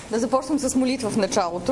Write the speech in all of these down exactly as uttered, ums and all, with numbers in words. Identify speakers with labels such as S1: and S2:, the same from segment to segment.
S1: Да започнем с молитва в началото.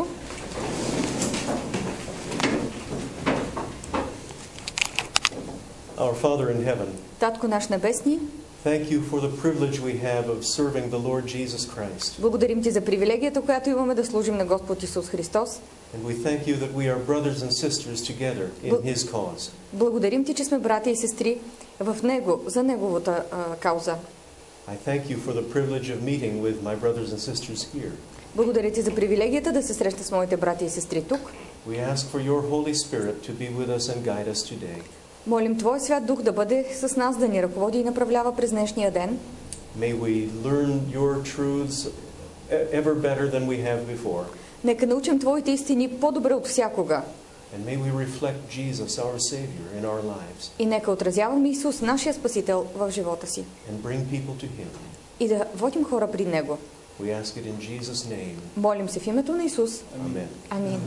S2: Our Father in heaven,
S1: Татко наш небесни,
S2: thank you for the privilege we have of serving the Lord Jesus Christ.
S1: благодарим ти за привилегията, която имаме да служим на Господ Исус Христос.
S2: And we thank you that we are brothers and sisters together in His cause.
S1: Благодарим ти, че сме братя и сестри в Него, за Неговата а, кауза.
S2: I thank you for the privilege of meeting with my brothers and sisters here.
S1: Благодаря ти за привилегията да се среща с моите братя и сестри тук.
S2: We ask for your Holy Spirit to be with us and guide us today.
S1: Молим Твой Свят Дух да бъде с нас, да ни ръководи и направлява през днешния ден.
S2: May we learn your truths ever better than we have before.
S1: Нека научим Твоите истини по-добре от всякога.
S2: And may we reflect Jesus, our Savior, in our lives.
S1: И нека отразяваме Исус, нашия Спасител, в живота си.
S2: And bring people to Him.
S1: И да водим хора при Него.
S2: We ask it in Jesus' name.
S1: Молим се в името на Исус.
S2: Amen.
S1: Амин.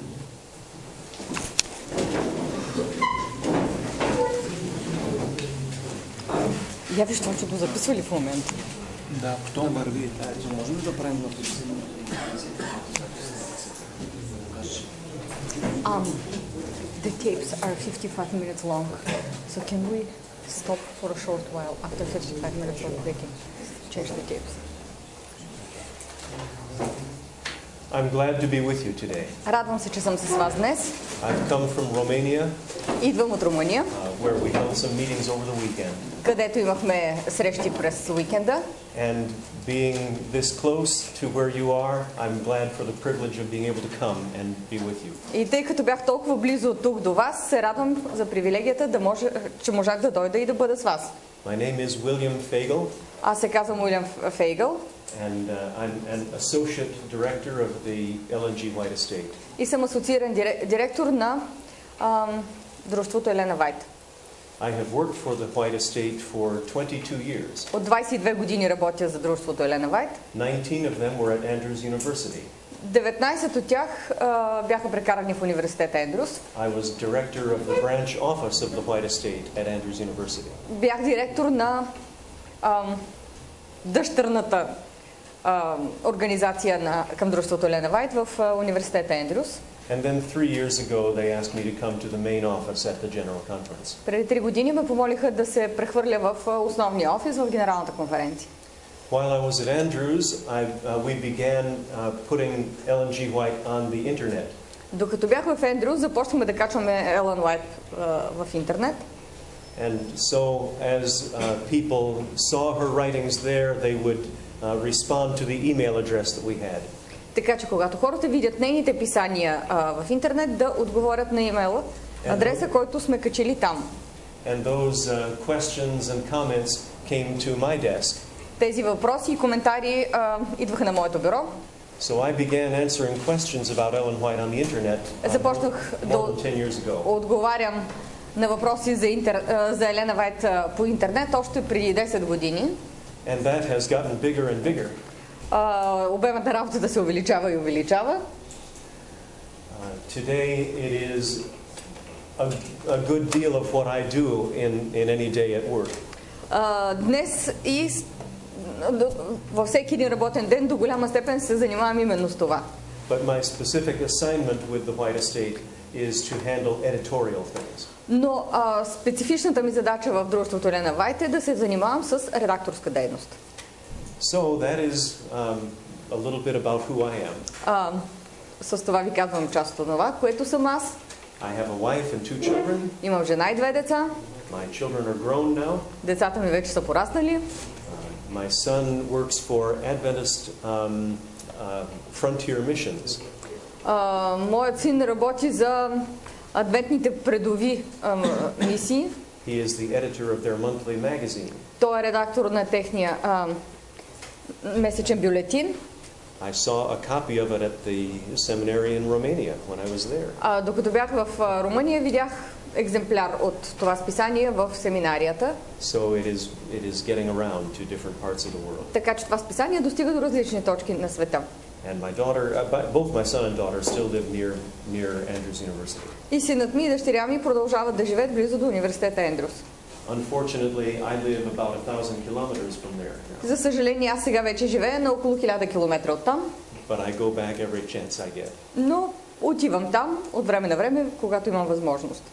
S1: Я виж това, че го записвали в момента.
S3: Да, потом върви. Можем ли да правим на
S1: Um, the tapes are fifty-five minutes long, so can we stop for a short while after fifty-five minutes of breaking? Change the tapes.
S2: I'm glad to be with you today.
S1: Радвам се, че съм с вас днес.
S2: I've come from Romania,
S1: Идвам от Румъния,
S2: uh, where we held some meetings over the weekend.
S1: където имахме срещи през уикенда.
S2: And being this close to where you are, I'm glad for the privilege of being able to come and be with you.
S1: И тъй като бях толкова близо от тук до вас, се радвам за привилегията, да може, че можах да дойда и да бъда с вас.
S2: My name is William Fagel,
S1: Аз се казвам Уилям Фейгъл
S2: and uh, I'm an associate director of the Ellen G. White Estate.
S1: и съм асоцииран директор на ам, дружеството Елена Вайт.
S2: I have worked for the White Estate for twenty-two years.
S1: От двадесет и две години работя за дружеството Елена Вайт.
S2: nineteen of them were at Andrews University.
S1: деветнадесет от тях а, бяха прекарани в университета Ендрюс.
S2: I was director of the branch office of the White Estate at Andrews University.
S1: Бях директор на ам, дъщерната ам, организация на, към дружеството Елена Вайт в а, университета Ендрюс.
S2: And then three years ago, they asked me to come to the main office at the General Conference.
S1: Преди три години ме помолиха да се прехвърля в а, основния офис в Генералната конференция.
S2: While I was at Andrews, I, uh, we began uh, putting Ellen G. White on the internet.
S1: Докато бях в Ендрюс, започнахме да качваме Елен Уайт а, в интернет.
S2: And so as uh, people saw her writings there, they would uh, respond to the email address that we had.
S1: Така че когато хората видят нейните писания а, в интернет, да отговорят на имейла, адреса, който сме качили там.
S2: And those uh, questions and comments came to my desk.
S1: Тези въпроси и коментари а, идваха на моето бюро.
S2: So I began answering questions about Ellen White on the internet uh,
S1: Започнах
S2: more
S1: да
S2: than ten years ago.
S1: отговарям на въпроси за, интер... а, за Елена Вайт а, по интернет още преди десет години.
S2: And that has gotten bigger and bigger.
S1: А, обемът на работата се увеличава и увеличава.
S2: Uh, today it is a, a good deal of what I do in, in any day at work.
S1: А, днес и с- във всеки един работен ден до голяма степен се занимавам именно с това.
S2: But my specific assignment with the White Estate is to handle editorial things.
S1: Но а, специфичната ми задача в дружеството Елена Вайт е да се занимавам с редакторска дейност.
S2: So that is um, a little bit about who I am.
S1: А, с това ви казвам част от това, което съм аз.
S2: I have a wife and two children.
S1: Имам жена и две деца.
S2: My children are grown now.
S1: Децата ми вече са пораснали.
S2: Uh, my son works for Adventist um, uh, Frontier Missions.
S1: А, моят син работи за адвентните предови а, мисии.
S2: He is the editor of their monthly magazine.
S1: Той е редактор на техния а, месечен бюлетин.
S2: I saw a copy of it at the seminary in Romania when I was there.
S1: А, докато бях в а, Румъния, видях екземпляр от това списание в семинарията.
S2: So it is it is getting around to different parts of the world.
S1: Така че това списание достига до различни точки на света.
S2: And my daughter, uh, both my son and daughter still live near near Andrews University.
S1: И синът ми и дъщеря ми продължават да живеят близо до университета Ендрюс.
S2: Unfortunately, I live about a thousand kilometers from there.
S1: За съжаление, аз сега вече живея на около хиляда километра оттам.
S2: but I go back every chance I get.
S1: Но отивам там от време на време, когато имам възможност.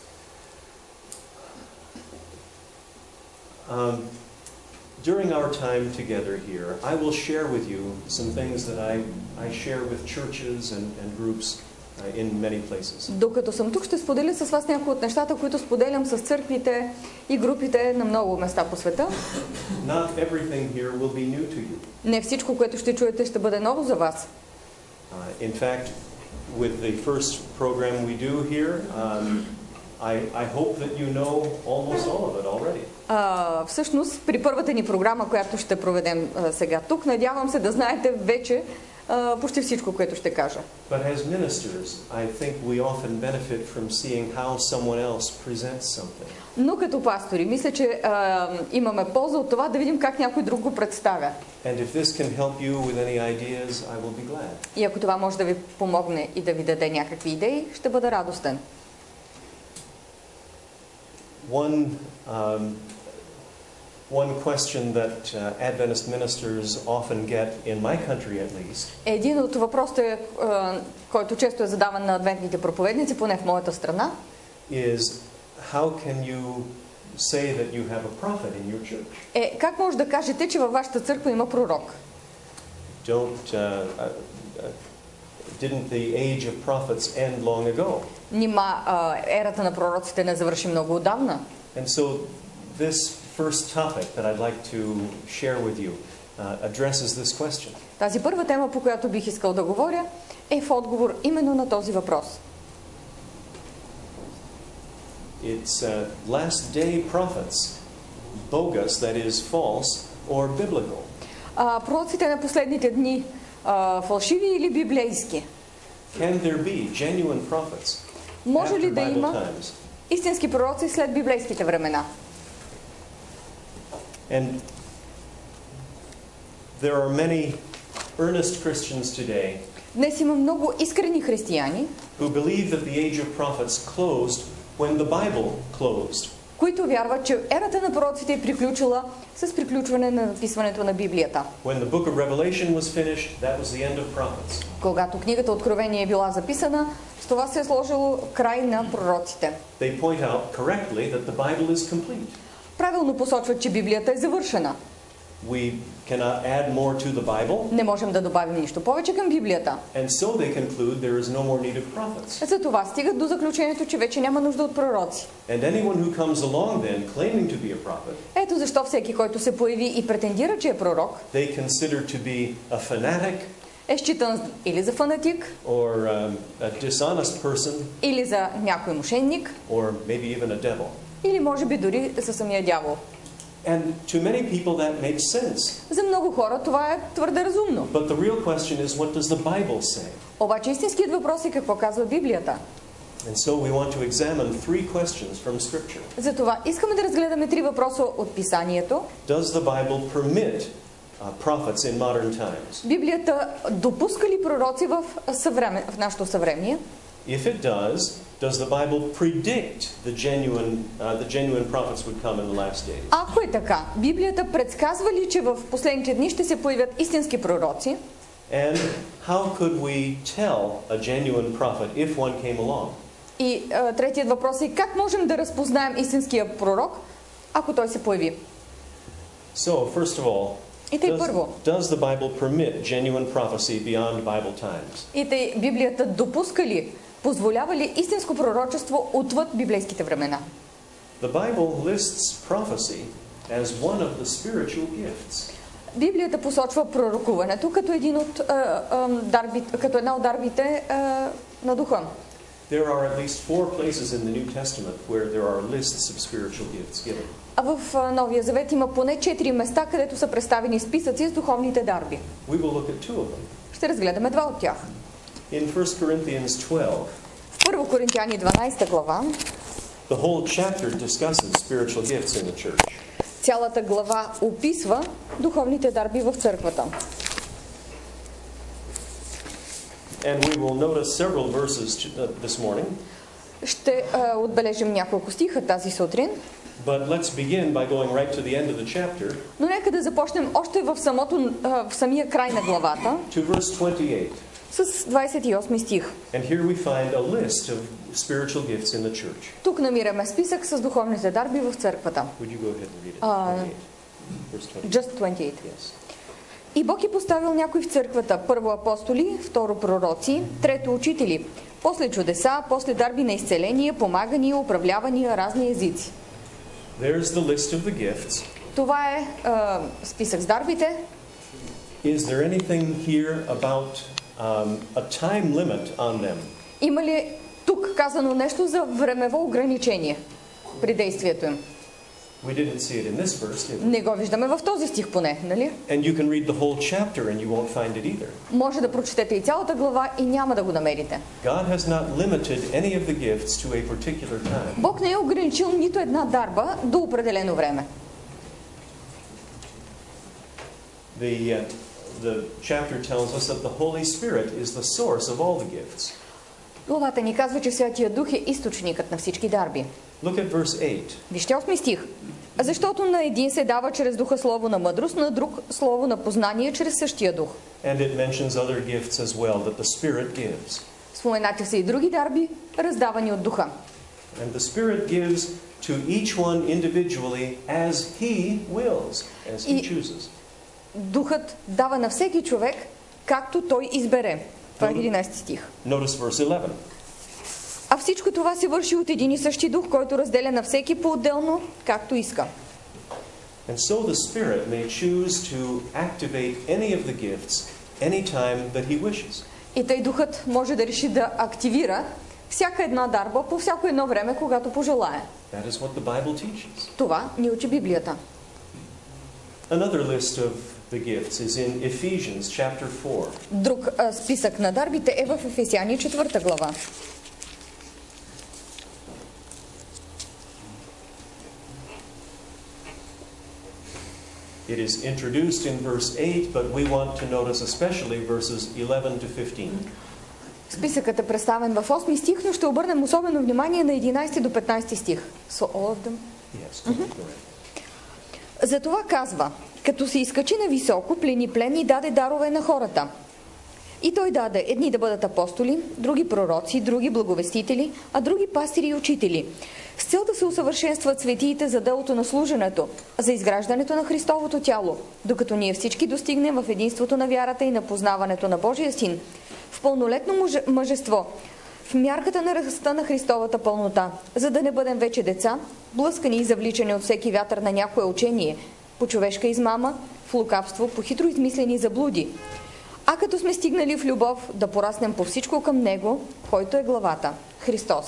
S2: Um, during our time together here, I will share with you some things that I, I share with churches and, and groups uh, in many places.
S1: Докато съм тук, ще споделя с вас някои от нещата, които споделям с църквите и групите на много места по света.
S2: Not everything here will be new to you.
S1: Не всичко, което ще чуете, ще бъде ново за вас.
S2: Uh, in fact, with the first program we do here, um, I, I hope that you know almost all of it already.
S1: А, всъщност, при първата ни програма, която ще проведем а, сега тук, надявам се да знаете вече а, почти всичко, което ще кажа.
S2: But as ministers, I think we often benefit from seeing how someone else presents something.
S1: Но като пастори, мисля, че а, имаме полза от това да видим как някой друг го представя.
S2: And if this can help you with any ideas, I will be glad.
S1: И ако това може да ви помогне и да ви даде някакви идеи, ще бъда радостен.
S2: One, um, one question that uh, Adventist ministers often get, in my country at least,
S1: Един от въпросите, а, който често е задаван на адвентните проповедници, поне в моята страна,
S2: is how can you say that you have a prophet in your church?
S1: е как може да кажете, че във вашата църква има пророк?
S2: Don't, uh, uh, uh, didn't the age of prophets end long ago?
S1: Нима а, ерата на пророците не завърши много отдавна.
S2: And so this first topic that I'd like to share with you uh, addresses this question.
S1: Тази първа тема, по която бих искал да говоря, е в отговор именно на този въпрос.
S2: It's uh, last day prophets, bogus, that is false, or biblical.
S1: А, пророците на последните дни, а, фалшиви или библейски?
S2: Can there be genuine prophets
S1: Може ли
S2: after
S1: да
S2: Bible
S1: има
S2: times?
S1: истински пророци след библейските времена?
S2: And there are many earnest Christians today
S1: Днес има много искрени християни,
S2: who believe that the age of prophets closed when the Bible closed.
S1: които вярват, че ерата на пророците е приключила с приключване на написването на Библията.
S2: When the book of Revelation was finished, that was the end of prophets.
S1: Когато книгата Откровение е била записана, с това се е сложило край на пророците.
S2: They point out correctly that the Bible is complete.
S1: Правилно посочват, че Библията е завършена.
S2: We cannot add more to the Bible,
S1: Не можем да добавим нищо повече към Библията.
S2: and so they conclude there is no more need of prophets.
S1: За това стигат до заключението, че вече няма нужда от пророци.
S2: And anyone who comes along then claiming to be a prophet,
S1: Ето защо всеки, който се появи и претендира, че е пророк,
S2: they consider to be a fanatic
S1: е считан или за фанатик,
S2: or um, a dishonest person
S1: или за някой мошенник,
S2: or maybe even a devil.
S1: или може би дори за самия дявол.
S2: And to many people that makes sense.
S1: За много хора това е твърде разумно.
S2: But the real question is, what does the Bible say?
S1: Обаче истинският въпрос е какво казва Библията.
S2: And so we want to examine three questions from Scripture.
S1: Затова искаме да разгледаме три въпроса от Писанието.
S2: Does the Bible permit uh, prophets in modern times?
S1: Библията допуска ли пророци в, съвремен, в нашето съвремие?
S2: If it does, does the Bible predict the genuine, uh, the genuine prophets would come in the last days?
S1: Ако е така, Библията предсказва ли, че в последните дни ще се появят истински пророци?
S2: And how could we tell a genuine prophet if one came along?
S1: И а, третият въпрос е как можем да разпознаем истинския пророк, ако той се появи?
S2: So, first of all,
S1: И тъй
S2: does,
S1: първо,
S2: does the Bible permit genuine prophecy beyond Bible times?
S1: и тъй Библията допуска ли, позволява ли истинско пророчество отвъд библейските времена?
S2: The Bible lists prophecy as one of the spiritual gifts.
S1: Библията посочва пророкуването като, един от, а, а, дарби, като една от дарбите а, на духа.
S2: There are at least four places in the New Testament where there are lists of spiritual gifts given.
S1: А в а, Новия Завет има поне четири места, където са представени списъци с духовните дарби.
S2: We will look at two of them.
S1: Ще разгледаме два от тях.
S2: In First Corinthians twelve,
S1: В Първо Коринтияни дванадесета глава,
S2: the whole chapter discusses spiritual gifts in the church.
S1: цялата глава описва духовните дарби в църквата.
S2: And we will notice several verses this morning.
S1: Ще а, отбележим няколко стиха тази сутрин.
S2: But let's begin by going right to the end of the chapter.
S1: Но нека да започнем още в, самото, в самия край на главата
S2: To verse twenty-eight.
S1: с двадесет и осми стих.
S2: And here we find a list of spiritual gifts in the church.
S1: Тук намираме списък с духовните дарби в църквата.
S2: Would you go ahead and read it?
S1: Uh,
S2: twenty-eight. Verse twenty-eight.
S1: Just twenty-eight.
S2: Yes.
S1: И Бог е поставил някои в църквата. Първо апостоли, второ пророци, трето учители, после чудеса, после дарби на изцеление, помагания, управлявания, разни езици.
S2: There's the list of the gifts.
S1: Това е а, списък с дарбите.
S2: Is there anything here about um, a time limit on them?
S1: Има ли тук казано нещо за времево ограничение при действието им?
S2: We didn't see it in this verse, did we?
S1: Не го виждаме в този стих поне, нали?
S2: And you can read the whole chapter and you won't find it either.
S1: Може да прочетете и цялата глава и няма да го намерите.
S2: God has not limited any of the gifts to a particular time.
S1: Бог не е ограничил нито една дарба до определено време.
S2: The, uh, the chapter tells us that the Holy Spirit is the source of all the gifts.
S1: Главата ни казва, че Святия Дух е източникът на всички дарби.
S2: Look at verse eight.
S1: Вижте осми стих. Защото на един се дава чрез духа слово на мъдрост, на друг слово на познание чрез същия дух.
S2: And it mentions other gifts as well that the Spirit gives.
S1: Споменати са и други дарби, раздавани от духа.
S2: And the Spirit gives to each one individually as He wills, as He
S1: И-
S2: chooses.
S1: Духът дава на всеки човек, както той избере. Това е единадесети стих.
S2: Notice verse eleven.
S1: А всичко това се върши от един и същи дух, който разделя на всеки по-отделно, както иска.
S2: And so the Spirit may choose to activate any of the gifts anytime that He wishes.
S1: И тъй духът може да реши да активира всяка една дарба по всяко едно време, когато пожелае.
S2: That is what the Bible teaches.
S1: Това ни учи Библията.
S2: Another list of the gifts is in Ephesians chapter four.
S1: Друг а, списък на дарбите е в Ефесяни четвърта глава.
S2: It is introduced in verse eight, but we want to notice especially verses eleven to fifteen.
S1: Списъкът е представен в осми стих, но ще обърнем особено внимание на единадесети до петнадесети стих. So all of them.
S2: Yes, correct.
S1: Затова казва, като се изкачи на високо, плени плен и даде дарове на хората. И той даде едни да бъдат апостоли, други пророци, други благовестители, а други пастири и учители, с цел да се усъвършенстват светиите за делото на служенето, за изграждането на Христовото тяло, докато ние всички достигнем в единството на вярата и на познаването на Божия Син, в пълнолетно мъже- мъжество, в мярката на ръста на Христовата пълнота, за да не бъдем вече деца, блъскани и завличани от всеки вятър на някое учение, по човешка измама, в лукавство, по хитро измислени заблуди. А като сме стигнали в любов, да пораснем по всичко към Него, който е главата – Христос.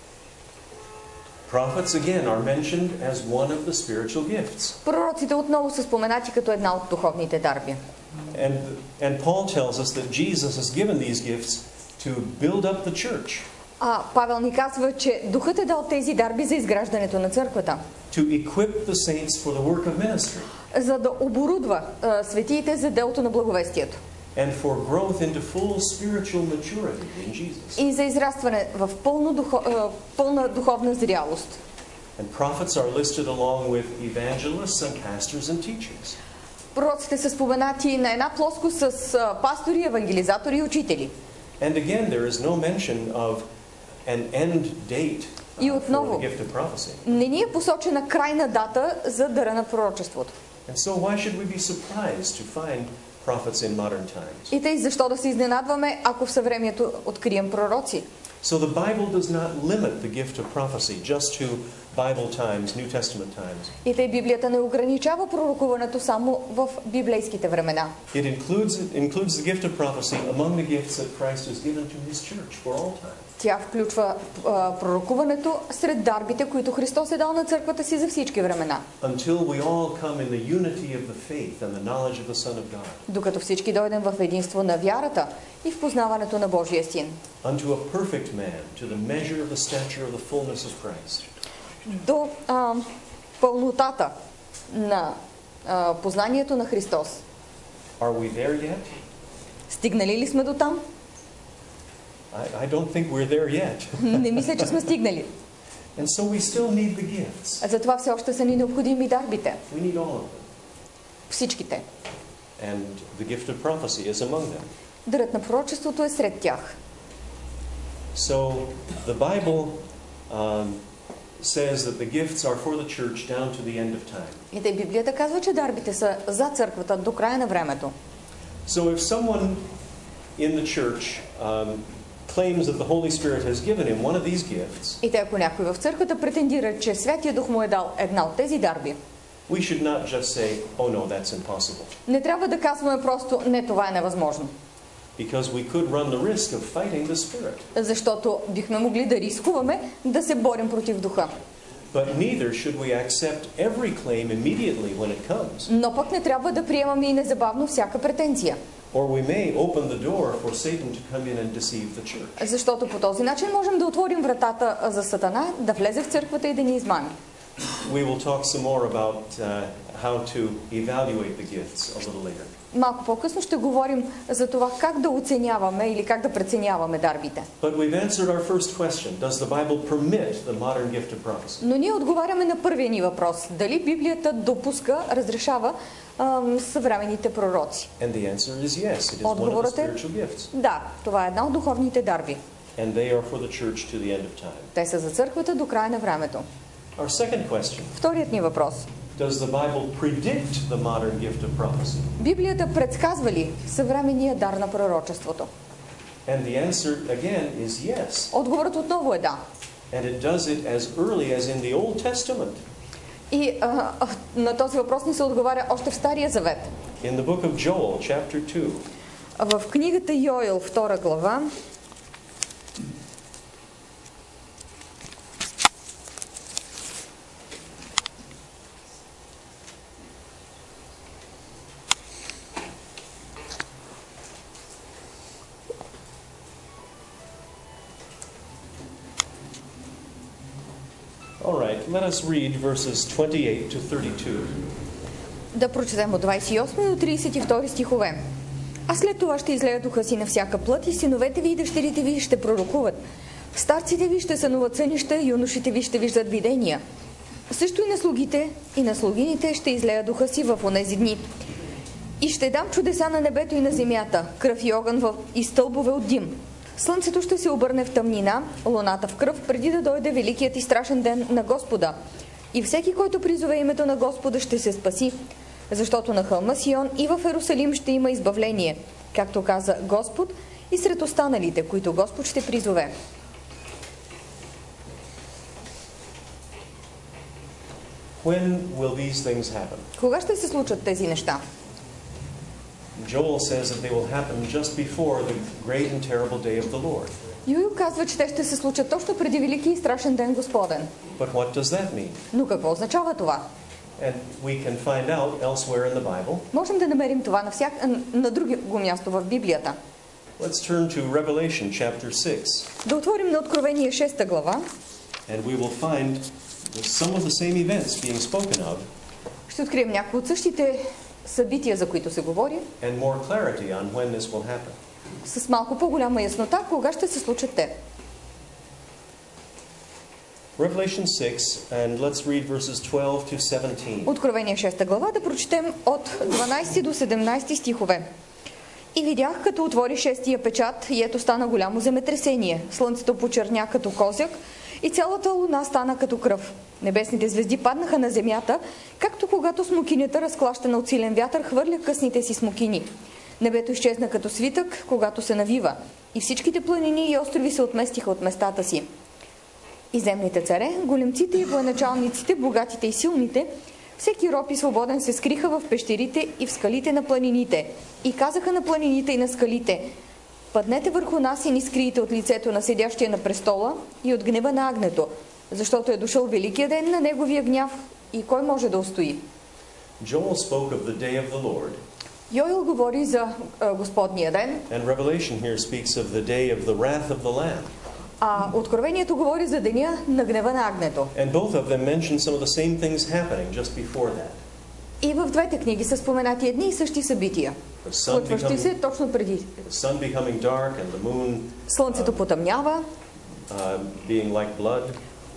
S2: Prophets again are mentioned as one of the spiritual gifts.
S1: Пророците отново са споменати като една от духовните дарби.
S2: And, and Paul tells us that Jesus has given these gifts to build up the church,
S1: А Павел ни казва, че Духът е дал тези дарби за изграждането на църквата,
S2: to equip the saints for the work of ministry,
S1: за да оборудва а, светиите за делото на благовестието
S2: and for growth into full spiritual maturity in Jesus.
S1: и за израстване в пълно духо, а, пълна духовна зрялост.
S2: And prophets are listed along with evangelists and pastors and teachers.
S1: Пророците са споменати на една плоскост с а, пастори, евангелизатори и учители.
S2: And again, there is no mention of an end date uh,
S1: И
S2: for
S1: отново,
S2: the gift of prophecy.
S1: не ни е посочена крайна дата за дара на пророчеството.
S2: And so why should we be surprised to find prophets in modern times?
S1: И тъй защо да се изненадваме, ако в съвремието открием пророци?
S2: So the Bible does not limit the gift of prophecy just to Bible times, New Testament times.
S1: И тъй Библията не ограничава пророкуването само в библейските времена.
S2: It includes, it includes the gift of prophecy among the gifts that Christ has given to His church for all time.
S1: Тя включва а, пророкуването сред дарбите, които Христос е дал на църквата си за всички времена.
S2: Until we all come in the unity of the faith and the knowledge of the Son of God.
S1: Докато всички дойдем в единство на вярата и в познаването на Божия Син.
S2: Unto a perfect man, to the measure of the stature of the fullness of Christ.
S1: До а, пълнотата на а, познанието на Христос.
S2: Are we there yet?
S1: Стигнали ли сме до там?
S2: I, I don't think we're there yet.
S1: Не мисля, че сме стигнали.
S2: And so we still need the gifts.
S1: А затова все още са ни необходими дарбите.
S2: We need all of them.
S1: Всичките.
S2: And the gift of prophecy is among them.
S1: Дарът на пророчеството е сред тях.
S2: So the Bible um, says that the gifts are for the church down to the end of time.
S1: И тъй Библията казва, че дарбите са за църквата до края на времето.
S2: So if someone in the church um, claims that the Holy Spirit has given him one of these gifts,
S1: И тъй ако някой в църквата претендира, че Святия Дух му е дал една от тези дарби,
S2: we should not just say, oh no, that's impossible.
S1: не трябва да казваме просто, не, това е невъзможно.
S2: Because we could run the risk of fighting the Spirit.
S1: Защото бихме могли да рискуваме да се борим против духа.
S2: But neither should we accept every claim immediately when it comes.
S1: Но пък не трябва да приемаме и незабавно всяка претенция.
S2: Or we may open the door for Satan to come in and deceive the church.
S1: Защото по този начин можем да отворим вратата за Сатана да влезе в църквата и да ни измами.
S2: We will talk some more about uh, how to evaluate the gifts a little later.
S1: Малко по-късно ще говорим за това как да оценяваме или как да преценяваме дарбите.
S2: But we've answered our first question. Does the Bible permit the modern gift of prophecy?
S1: Но ние отговаряме на първия ни въпрос. Дали Библията допуска, разрешава ам, съвременните пророци?
S2: And the answer is yes. It is one of the
S1: Отговорът е
S2: spiritual gifts.
S1: да, това е една от духовните дарби.
S2: And they are for the church to the end of time.
S1: Те са за църквата до края на времето.
S2: Our second question.
S1: Вторият ни въпрос.
S2: Does the Bible predict the modern gift of prophecy?
S1: Библията предсказва ли съвременния дар на пророчеството?
S2: And the answer again is yes.
S1: Отговорът отново е да.
S2: And it does it as early as in the Old Testament.
S1: И а, а, на този въпрос ни се отговаря още в Стария Завет.
S2: In the book of Joel, chapter two.
S1: В книгата Йоел, втора глава,
S2: All right, let us read verses twenty-eight to thirty-two.
S1: да прочетем от двадесет и осми до тридесет и втори стихове. А след това ще излея духа си на всяка плът и синовете ви и дъщерите ви ще пророкуват. Старците ви ще сънуват сънища, юношите ви ще виждат видения. Също и на слугите и на слугините ще излея духа си в онези дни. И ще дам чудеса на небето и на земята, кръв и огън в... и стълбове от дим. Слънцето ще се обърне в тъмнина, луната в кръв, преди да дойде великият и страшен ден на Господа. И всеки, който призове името на Господа, ще се спаси, защото на хълма Сион и в Ерусалим ще има избавление, както каза Господ, и сред останалите, които Господ ще призове.
S2: When will these things happen?
S1: Кога ще се случат тези неща?
S2: Joel says that they will happen just before the great and terrible day of the Lord.
S1: Йоел казва, че те ще се случат точно преди велики и страшен ден Господен.
S2: But what does that mean?
S1: Но какво означава това?
S2: And we can find out elsewhere in the Bible.
S1: Можем да намерим това на, всяк... на друго място в Библията.
S2: Let's turn to Revelation chapter six.
S1: Да отворим на Откровение шеста глава.
S2: And we will find some of the same events being spoken of.
S1: Ще открием някои от същите събития, за които се говори.
S2: And more clarity on when this will happen.
S1: С малко по-голяма яснота, кога ще се случат те.
S2: Revelation six, and let's read verses twelve to seventeen.
S1: Откровение шеста глава, да прочетем от дванадесети до седемнадесети стихове. И видях, като отвори шестия печат, и ето стана голямо земетресение. Слънцето почерня като козяк и цялата луна стана като кръв. Небесните звезди паднаха на земята, както когато смокинята, разклащена от силен вятър, хвърля късните си смокини. Небето изчезна като свитък, когато се навива, и всичките планини и острови се отместиха от местата си. И земните царе, големците и военачалниците, богатите и силните, всеки роб и свободен се скриха в пещерите и в скалите на планините. И казаха на планините и на скалите: паднете върху нас и ни скриете от лицето на седящия на престола и от гнева на агнето, защото е дошъл великия ден на неговия гняв и кой може да устои.
S2: Joel spoke of the day of the Lord.
S1: Йоел говори за а, Господния ден,
S2: And Revelation here speaks of the day of the wrath of the Lamb.
S1: а Откровението говори за деня на гнева на агнето.
S2: And both of them mention some of the same things happening just before that.
S1: И в двете книги са споменати едни и същи събития,
S2: The sun
S1: случващи се
S2: becoming,
S1: точно преди.
S2: the sun becoming dark and the moon
S1: Слънцето потъмнява,
S2: uh, being like blood.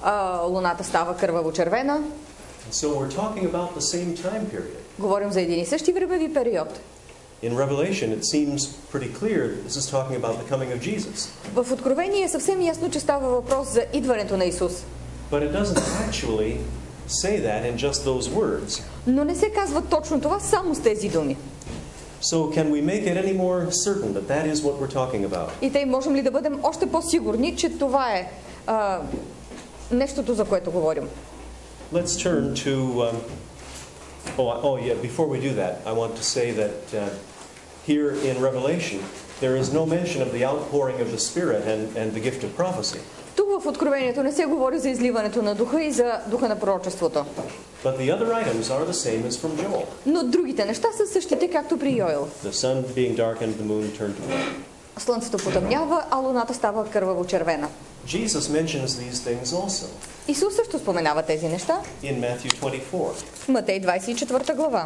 S1: а, луната става кърваво-червена.
S2: So we're talking about the same time period.
S1: Говорим за един и същи времеви период.
S2: In Revelation, it seems pretty clear that this is talking about the coming of Jesus.
S1: В Откровение е съвсем ясно, че става въпрос за идването на Исус.
S2: But it doesn't actually say that in just those words.
S1: Но не се казва точно това само с тези думи.
S2: So can we make it any more certain that that is what we're talking about?
S1: И тъй можем ли да бъдем още по-сигурни, че това е а, нещото, за което говорим?
S2: Let's turn to... Um, oh, oh, yeah, before we do that, I want to say that uh, here in Revelation, there is no mention of the outpouring of the Spirit and, and the gift of prophecy.
S1: Тук в Откровението не се говори за изливането на духа и за духа на пророчеството.
S2: But the other items are the same as from Joel.
S1: Но другите неща са същите, както при Йоел.
S2: The sun being darkened, the moon turned to blood.
S1: Слънцето потъмнява, а луната става кърваво-червена.
S2: Jesus mentions these things also
S1: Исус също споменава тези неща
S2: in Matthew twenty-four.
S1: в Матей двадесет и четвърта глава.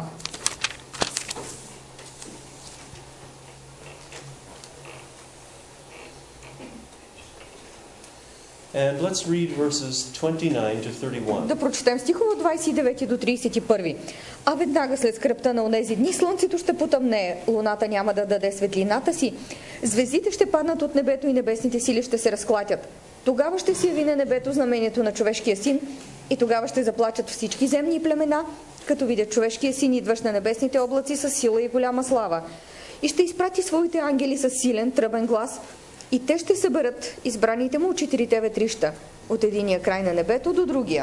S2: And let's read verses twenty-nine to thirty-one.
S1: Да прочетем стихове от двадесет и девети до тридесет и първи. А веднага след скръбта на онези дни слънцето ще потъмнее, луната няма да даде светлината си, звездите ще паднат от небето и небесните сили ще се разклатят. Тогава ще се яви на небето знамението на човешкия син и тогава ще заплачат всички земни племена, като видят човешкия син, идващ на небесните облаци с сила и голяма слава. И ще изпрати своите ангели с силен тръбен глас, и те ще съберат избраните му от четирите ветрища, от единия край на небето до другия.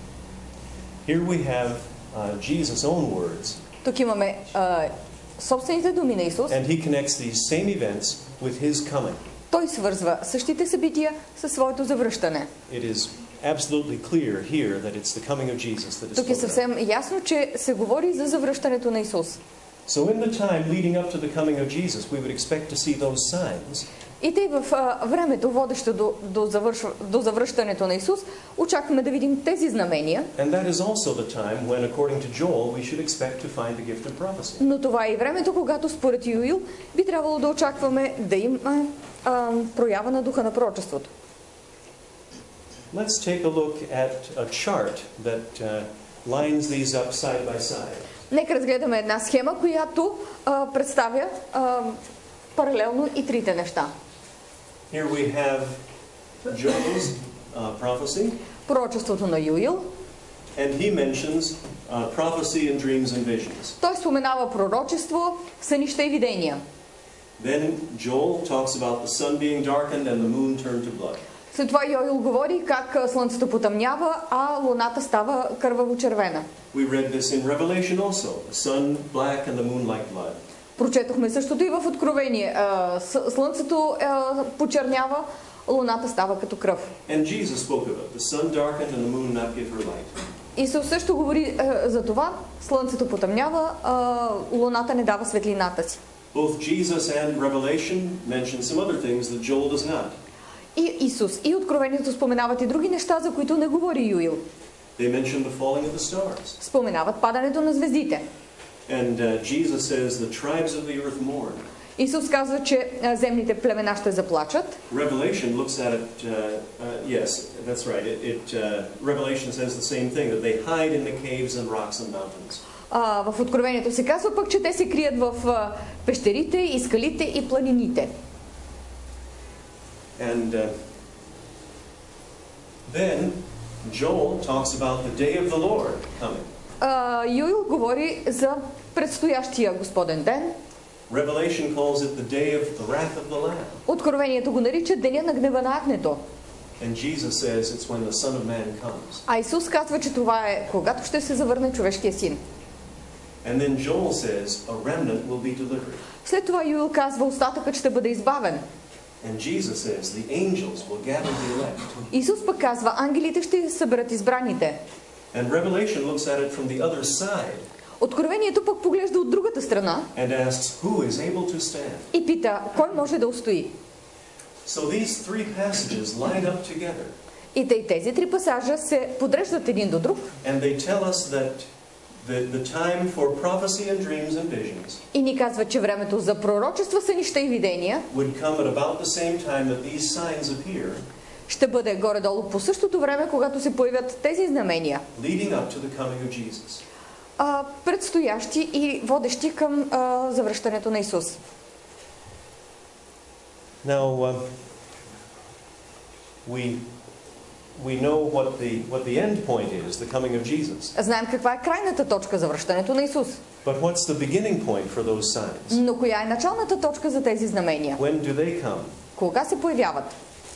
S2: Here we have uh, Jesus' own words.
S1: Тук имаме а, собствените думи на Исус.
S2: And he connects these same events with his coming.
S1: Той свързва същите събития със своето завръщане.
S2: It is absolutely clear here that it's the coming of Jesus that is
S1: Тук е
S2: spoken of.
S1: съвсем ясно, че се говори за завръщането на Исус.
S2: So in the time leading up to the coming of Jesus, we would expect to see those signs.
S1: И тъй в а, времето, водещо до, до, завърш, до завръщането на Исус, очакваме да видим тези знамения.
S2: And that is also the time when, according to Joel, we should expect to find the gift of prophecy.
S1: Но това е и времето, когато според Юил би трябвало да очакваме да има а, проява на духа на пророчеството.
S2: Let's take a look at a chart that uh, lines these up side by side.
S1: Нека разгледаме една схема, която а, представя а, паралелно и трите неща.
S2: Here we have Joel's uh, prophecy,
S1: Пророчеството на Юил.
S2: and he mentions uh, prophecy in dreams and visions.
S1: Той споменава пророчество, сънища и видения.
S2: Then Joel talks about the sun being darkened and the moon turned to blood.
S1: След това Йоил говори как слънцето потъмнява, а луната става кърваво-червена.
S2: We read this in Revelation also, the sun black and the moon like blood.
S1: Прочетохме същото и в Откровение. А, с- Слънцето а, почернява, луната става като кръв.
S2: And Jesus spoke of it, the sun darkened and the moon not give her light.
S1: Исус също говори а, за това. Слънцето потъмнява, а, луната не дава светлината си.
S2: Both Jesus and Revelation mention some other things that Joel does not.
S1: И Исус и Откровението споменават и други неща, за които не говори Юил.
S2: They mention the falling of the stars.
S1: Споменават падането на звездите.
S2: And uh, Jesus says the tribes of the earth mourn.
S1: Исус казва, че а, земните племена ще заплачат.
S2: Revelation looks at it, uh, uh, yes, that's right. It, it uh, Revelation says the same thing, that they hide in the caves and rocks and mountains.
S1: А, в Откровението се казва пък, че те се крият в а, пещерите, и скалите и планините.
S2: And uh, then Joel talks about the day of the Lord coming.
S1: А, Юил говори за предстоящия Господен ден.
S2: Revelation calls it the day of the wrath of the Lamb.
S1: Откровението го нарича деня на гнева на агнето.
S2: And Jesus says it's when the Son of Man comes.
S1: А Исус казва, че това е когато ще се завърне човешкия син.
S2: And then Joel says a remnant will be delivered.
S1: След това Юил казва, остатъкът ще бъде избавен.
S2: And Jesus says the angels will gather the elect.
S1: Исус пък казва, ангелите ще съберат избраните.
S2: And Revelation looks at it from the other side
S1: Откровението пък поглежда от другата страна
S2: and asks who is able to stand.
S1: и пита, кой може да устои?
S2: So these three passages line up together.
S1: И тъй тези три пасажа се подреждат един до друг
S2: And they tell us that the, the time for prophecy and dreams and visions
S1: и ни казва, че времето за пророчества, сънища и видения
S2: would come at about the same time that these signs appear.
S1: ще бъде горе-долу по същото време, когато се появят тези знамения,
S2: leading up to the coming of Jesus.
S1: а, предстоящи и водещи към а, завръщането на Исус.
S2: Now, um, we we know what the what the end point is, the coming of Jesus.
S1: Знаем каква е крайната точка за връщането на Исус.
S2: But what's the beginning point for those signs?
S1: Но коя е началната точка за тези знамения?
S2: When do they come?
S1: Кога се появяват?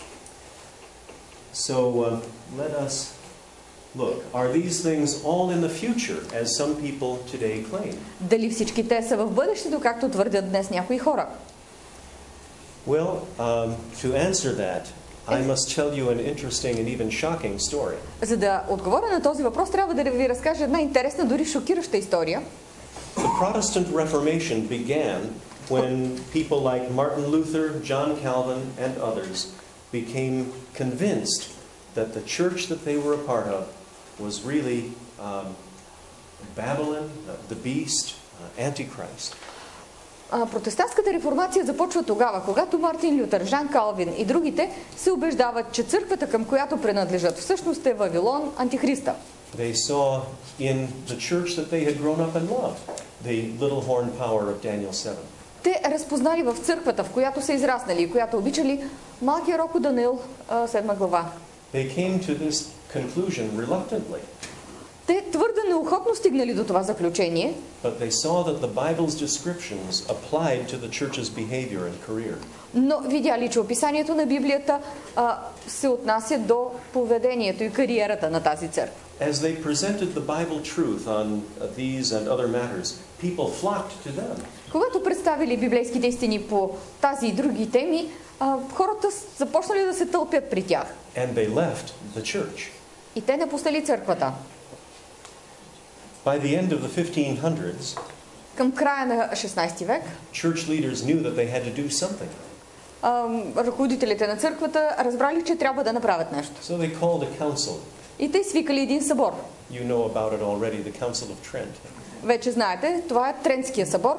S2: So uh, let us look. Are these things all in the future, as some people today claim?
S1: Дали всички те са в бъдещето, както твърдят днес някои хора?
S2: Well, um, to answer that, I must tell you an interesting and even shocking story.
S1: За да отговоря на този въпрос, трябва да ви разкажа една интересна, дори шокираща история.
S2: The Protestant Reformation began when people like Martin Luther, John Calvin, and others became convinced that the church that they were a part of was really um, Babylon, uh, the beast, uh, Antichrist.
S1: А, протестантската реформация започва тогава, когато Мартин Лютер, Жан Калвин и другите се убеждават, че църквата, към която принадлежат, всъщност е Вавилон, Антихриста.
S2: They saw in the church that they had grown up and loved the little horn power of Daniel seven.
S1: Те разпознали в църквата, в която са израснали и която обичали, малкия рок от Даниил, седма глава.
S2: They came to this conclusion reluctantly.
S1: Те твърде неохотно стигнали до това заключение,
S2: But they saw that the Bible's descriptions applied to the church's behavior and career.
S1: но видяли, че описанието на Библията а, се отнася до поведението и кариерата на тази църква.
S2: As they presented the Bible truth on these and other matters, people flocked to them.
S1: Когато представили библейските истини по тази и други теми, а, хората започнали да се тълпят при тях.
S2: And they left the church.
S1: И те напуснали църквата.
S2: By the end of the fifteen hundreds,
S1: Към края на шестнадесети век,
S2: church leaders knew that they had to do something.
S1: а, ръководителите на църквата разбрали, че трябва да направят нещо.
S2: So they called a council.
S1: И те свикали един събор.
S2: You know about it already, the Council of Trent.
S1: Вече знаете, това е Трентския събор.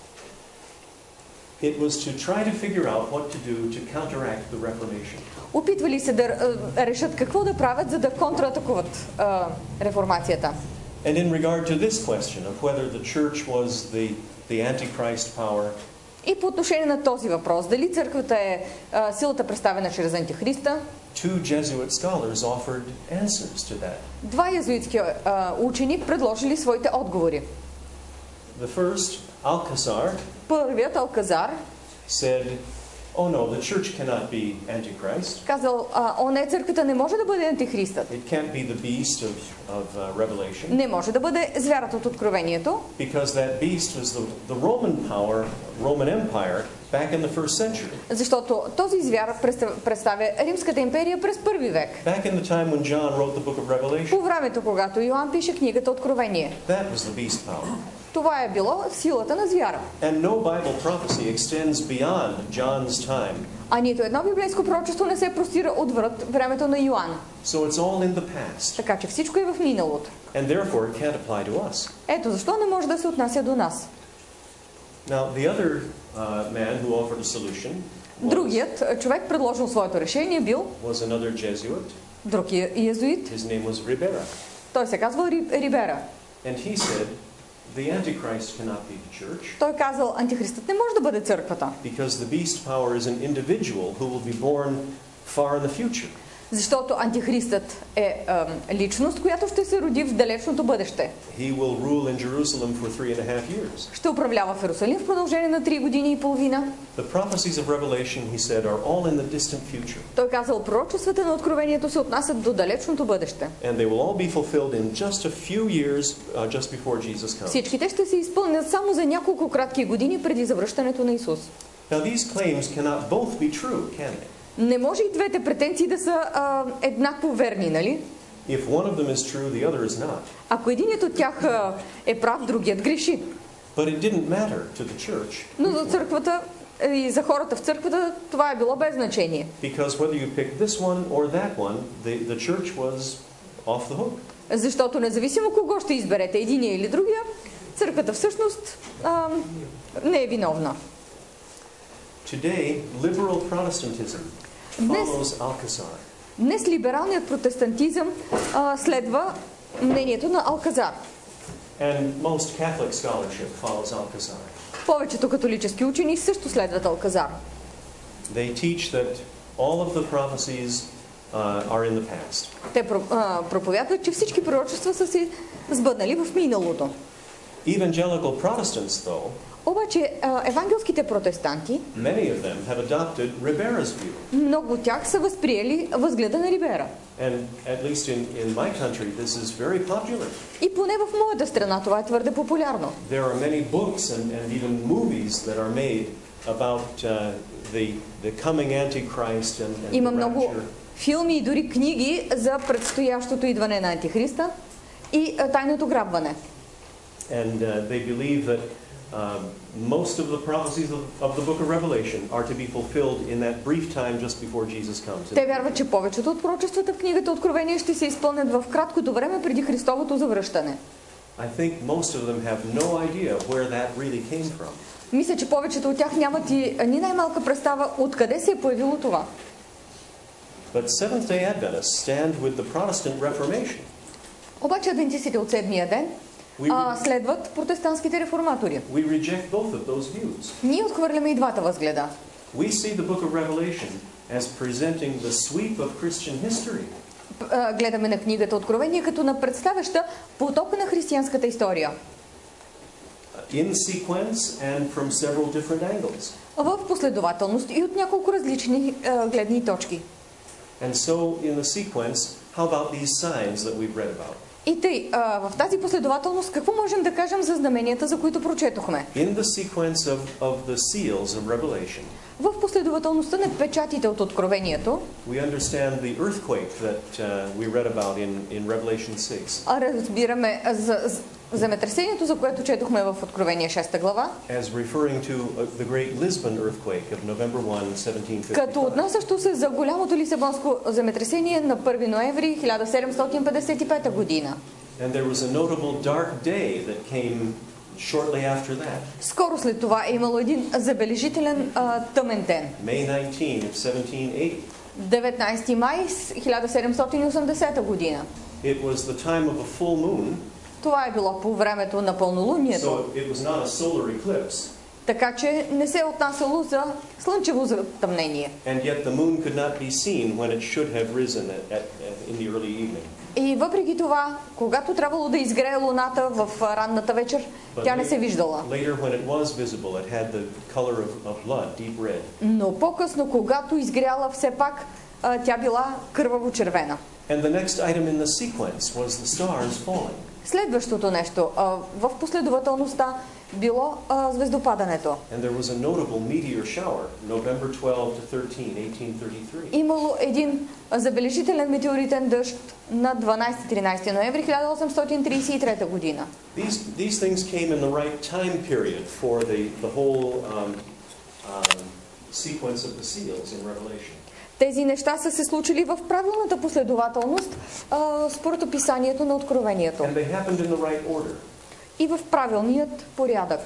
S2: It was to try to figure out what to do to counteract the Reformation.
S1: Опитвали се да а, решат какво да правят, за да контратакуват а, реформацията.
S2: And in regard to this question of whether the church was the, the Antichrist power,
S1: И по отношение на този въпрос, дали църквата е а, силата представена чрез Антихриста,
S2: two Jesuit scholars offered answers to that.
S1: два язуитски а, учени предложили своите отговори.
S2: The first, Alcazar,
S1: Първият, Алказар,
S2: said, oh no, the church cannot be Antichrist.
S1: казал, а, о не, църквата не може да бъде Антихристът.
S2: It can't be the beast of, of uh, Revelation.
S1: Не може да бъде звярат от Откровението,
S2: Because that beast was the, the Roman power, Roman Empire, back in the first century.
S1: защото този звяр представя Римската империя през първи век.
S2: Back in the time when John wrote the book of Revelation.
S1: По времето, когато Йоан пише книгата Откровение.
S2: That was the beast power.
S1: Това е било силата на звяра.
S2: And no Bible prophecy extends beyond John's time.
S1: А нито едно библейско пророчество не се простира отвъд времето на Йоан.
S2: So it's all in the past.
S1: Така че всичко е в миналото.
S2: And therefore it can't apply to us.
S1: Ето защо не може да се отнася до нас.
S2: Now the other uh, man who offered a solution was,
S1: Другият човек, предложил своето решение, бил
S2: was another Jesuit.
S1: друг езуит.
S2: His name was Ribera.
S1: Той се казва Рибера.
S2: And he said, the Antichrist cannot be the church.
S1: Той казал, антихристът не може да бъде църквата.
S2: Because the beast power is an individual who will be born far in the future.
S1: Защото антихристът е е личност, която ще се роди в далечното бъдеще.
S2: He will rule in Jerusalem for three and a half years.
S1: Ще управлява в Иерусалим в продължение на три години и половина.
S2: The prophecies of Revelation, he said, are all in the distant future.
S1: Той казал, пророчествата на Откровението се отнасят до далечното бъдеще.
S2: And they will all be fulfilled in just a few years uh, just before Jesus comes.
S1: Всичките ще се изпълнят само за няколко кратки години преди завръщането на Исус.
S2: Now these claims cannot both be true, can they?
S1: Не може и двете претенции да са а, еднакво верни, нали?
S2: If one of them is true, the other is not.
S1: Ако единият от тях а, е прав, другият греши.
S2: But it didn't matter to the church.
S1: Но за църквата и за хората в църквата това е било без значение.
S2: Because whether you pick this one or that one, the, the church was off the hook.
S1: Защото независимо кого ще изберете, единия или другия, църквата всъщност а, не е виновна.
S2: Today, liberal Protestantism
S1: Днес,
S2: follows Alcazar.
S1: Днес либералният протестантизъм а, следва мнението на Алказар.
S2: And most Catholic scholarship follows Alcazar.
S1: Повечето католически учени също следват Алказар.
S2: They teach that all of the prophecies uh, are in the past.
S1: Те а, проповядват, че всички пророчества са се сбъднали в миналото.
S2: Evangelical Protestants, though,
S1: Обаче а, евангелските протестанти,
S2: many of them have adopted Ribera's view.
S1: много от тях са възприели възгледа на Рибера.
S2: And at least in, in my country, this is very popular.
S1: И поне в моята страна това е твърде популярно.
S2: There are many books and, and even movies that are made about uh, the, the coming Antichrist and, and
S1: Има
S2: the
S1: много
S2: rapture.
S1: филми и дори книги за предстоящото идване на Антихриста и а, тайното грабване.
S2: And uh, they believe that um, most of the prophecies of, of the book of Revelation are to be fulfilled in that brief time just before Jesus comes.
S1: Те вярват, че повечето от пророчествата в книгата Откровение ще се изпълнят в краткото време преди Христовото завръщане.
S2: I think most of them have no idea where that really came from.
S1: Мисля, че повечето от тях нямат и ни най-малка представа откъде се е появило това.
S2: But Seventh-day Adventists stand with the Protestant Reformation.
S1: Обаче адвентистите от седмия ден а, следват протестантските реформатори.
S2: We reject both of those views.
S1: Ние отхвърляме и двата възгледа.
S2: We see the book of Revelation as presenting the sweep of Christian history.
S1: А, гледаме на книгата Откровение като на представяща потока на християнската история.
S2: In sequence and from several different angles.
S1: В последователност и от няколко различни а, гледни точки.
S2: And so in the sequence, how about these signs that we've read about?
S1: И тъй, а, в тази последователност какво можем да кажем за знаменията, за които прочетохме?
S2: In the sequence of, of the seals of Revelation,
S1: В последователността на печатите от Откровението,
S2: we understand the earthquake that uh, we read about in, in Revelation six
S1: а разбираме за, за земетресението, за което четохме в Откровение шеста глава,
S2: as referring to uh, the great Lisbon earthquake of November first, seventeen
S1: като
S2: fifty-five.
S1: отнасящо се за голямото лисабонско земетресение на първи ноември хиляда седемстотин петдесет и пета година.
S2: And there was a notable dark day that came shortly after that,
S1: Скоро след това е имало един забележителен а, тъмен ден.
S2: May nineteenth of seventeen eighty.
S1: деветнайсети май хиляда седемстотин и осемдесета година.
S2: It was the time of a full moon,
S1: Това е било по времето на пълнолунието.
S2: so it was not a solar eclipse,
S1: Така че не се е отнасяло за слънчево затъмнение.
S2: and yet the moon could not be seen when it should have risen at, at, at, in the early evening.
S1: И въпреки това, когато трябвало да изгрее луната в ранната вечер, тя не се виждала.
S2: Later, when it was visible, it had the color of, of blood, deep red.
S1: Но по-късно, когато изгряла, все пак а, тя била кърваво-червена.
S2: And the next item in the sequence was the stars falling.
S1: Следващото нещо а, в последователността било а, звездопадането.
S2: And there was a notable meteor shower, November twelfth to thirteenth, eighteen thirty-three.
S1: Имало един забележителен метеоритен дъжд на дванайсети-тринайсети ноември хиляда осемстотин трийсет и трета година.
S2: These, these things came in the right time period for the, the whole um, um, sequence of the seals in Revelation.
S1: Тези неща са се случили в правилната последователност а, според описанието на Откровението.
S2: And they happened in the right order.
S1: И в правилният порядък.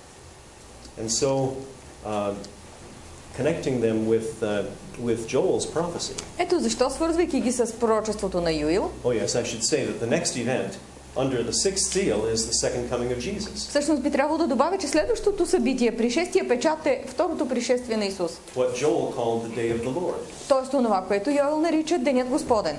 S2: And so, uh, connecting them with, uh, with Joel's prophecy.
S1: Ето защо, свързвайки ги с пророчеството на Юил,
S2: Oh yes, I should say that the next event under the sixth seal is the second coming of Jesus.
S1: всъщност би трябвало да добавя, че следващото събитие, пришествие печат, е второто пришествие на Исус.
S2: What Joel called the day of the Lord.
S1: Тоест това, което Йоел нарича Денят Господен.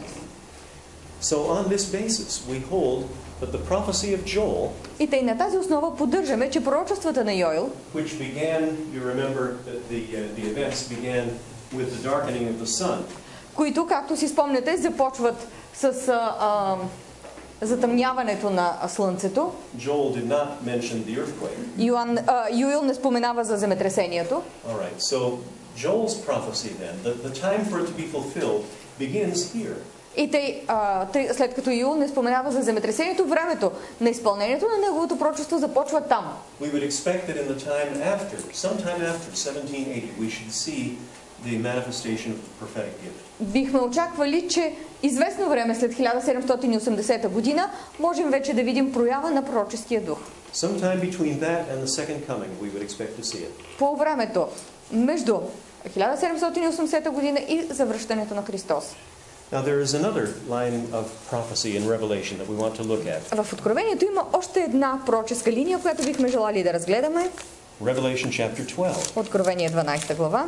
S2: So on this basis, we hold that the prophecy of Joel,
S1: И тъй на тази основа поддържаме, че пророчествата на Йоел,
S2: which began, you remember that the, uh, the events began with the darkening of the sun.
S1: които, както си спомняте, започват с а, а, затъмняването на слънцето.
S2: Joel did not mention the earthquake.
S1: Йоан, а, Юил не споменава за земетресението.
S2: All right, so Joel's prophecy then, the, the time for it to be fulfilled begins here.
S1: И тъй, а, тъй, след като Юил не споменава за земетресението, времето на изпълнението на неговото пророчество започва там.
S2: We would expect that in the time after, sometime after seventeen eighty, we should see the manifestation of the prophetic gift.
S1: Бихме очаквали, че известно време след хиляда седемстотин и осемдесета година можем вече да видим проява на пророческия дух.
S2: Sometime between that and the second coming, we would expect to see it.
S1: По времето между хиляда седемстотин и осемдесета година и завръщането на Христос.
S2: Now there is another line of prophecy in Revelation that we want to look at.
S1: В Откровението има още една пророческа линия, която бихме желали да разгледаме.
S2: Revelation chapter twelve.
S1: Откровение дванадесета глава.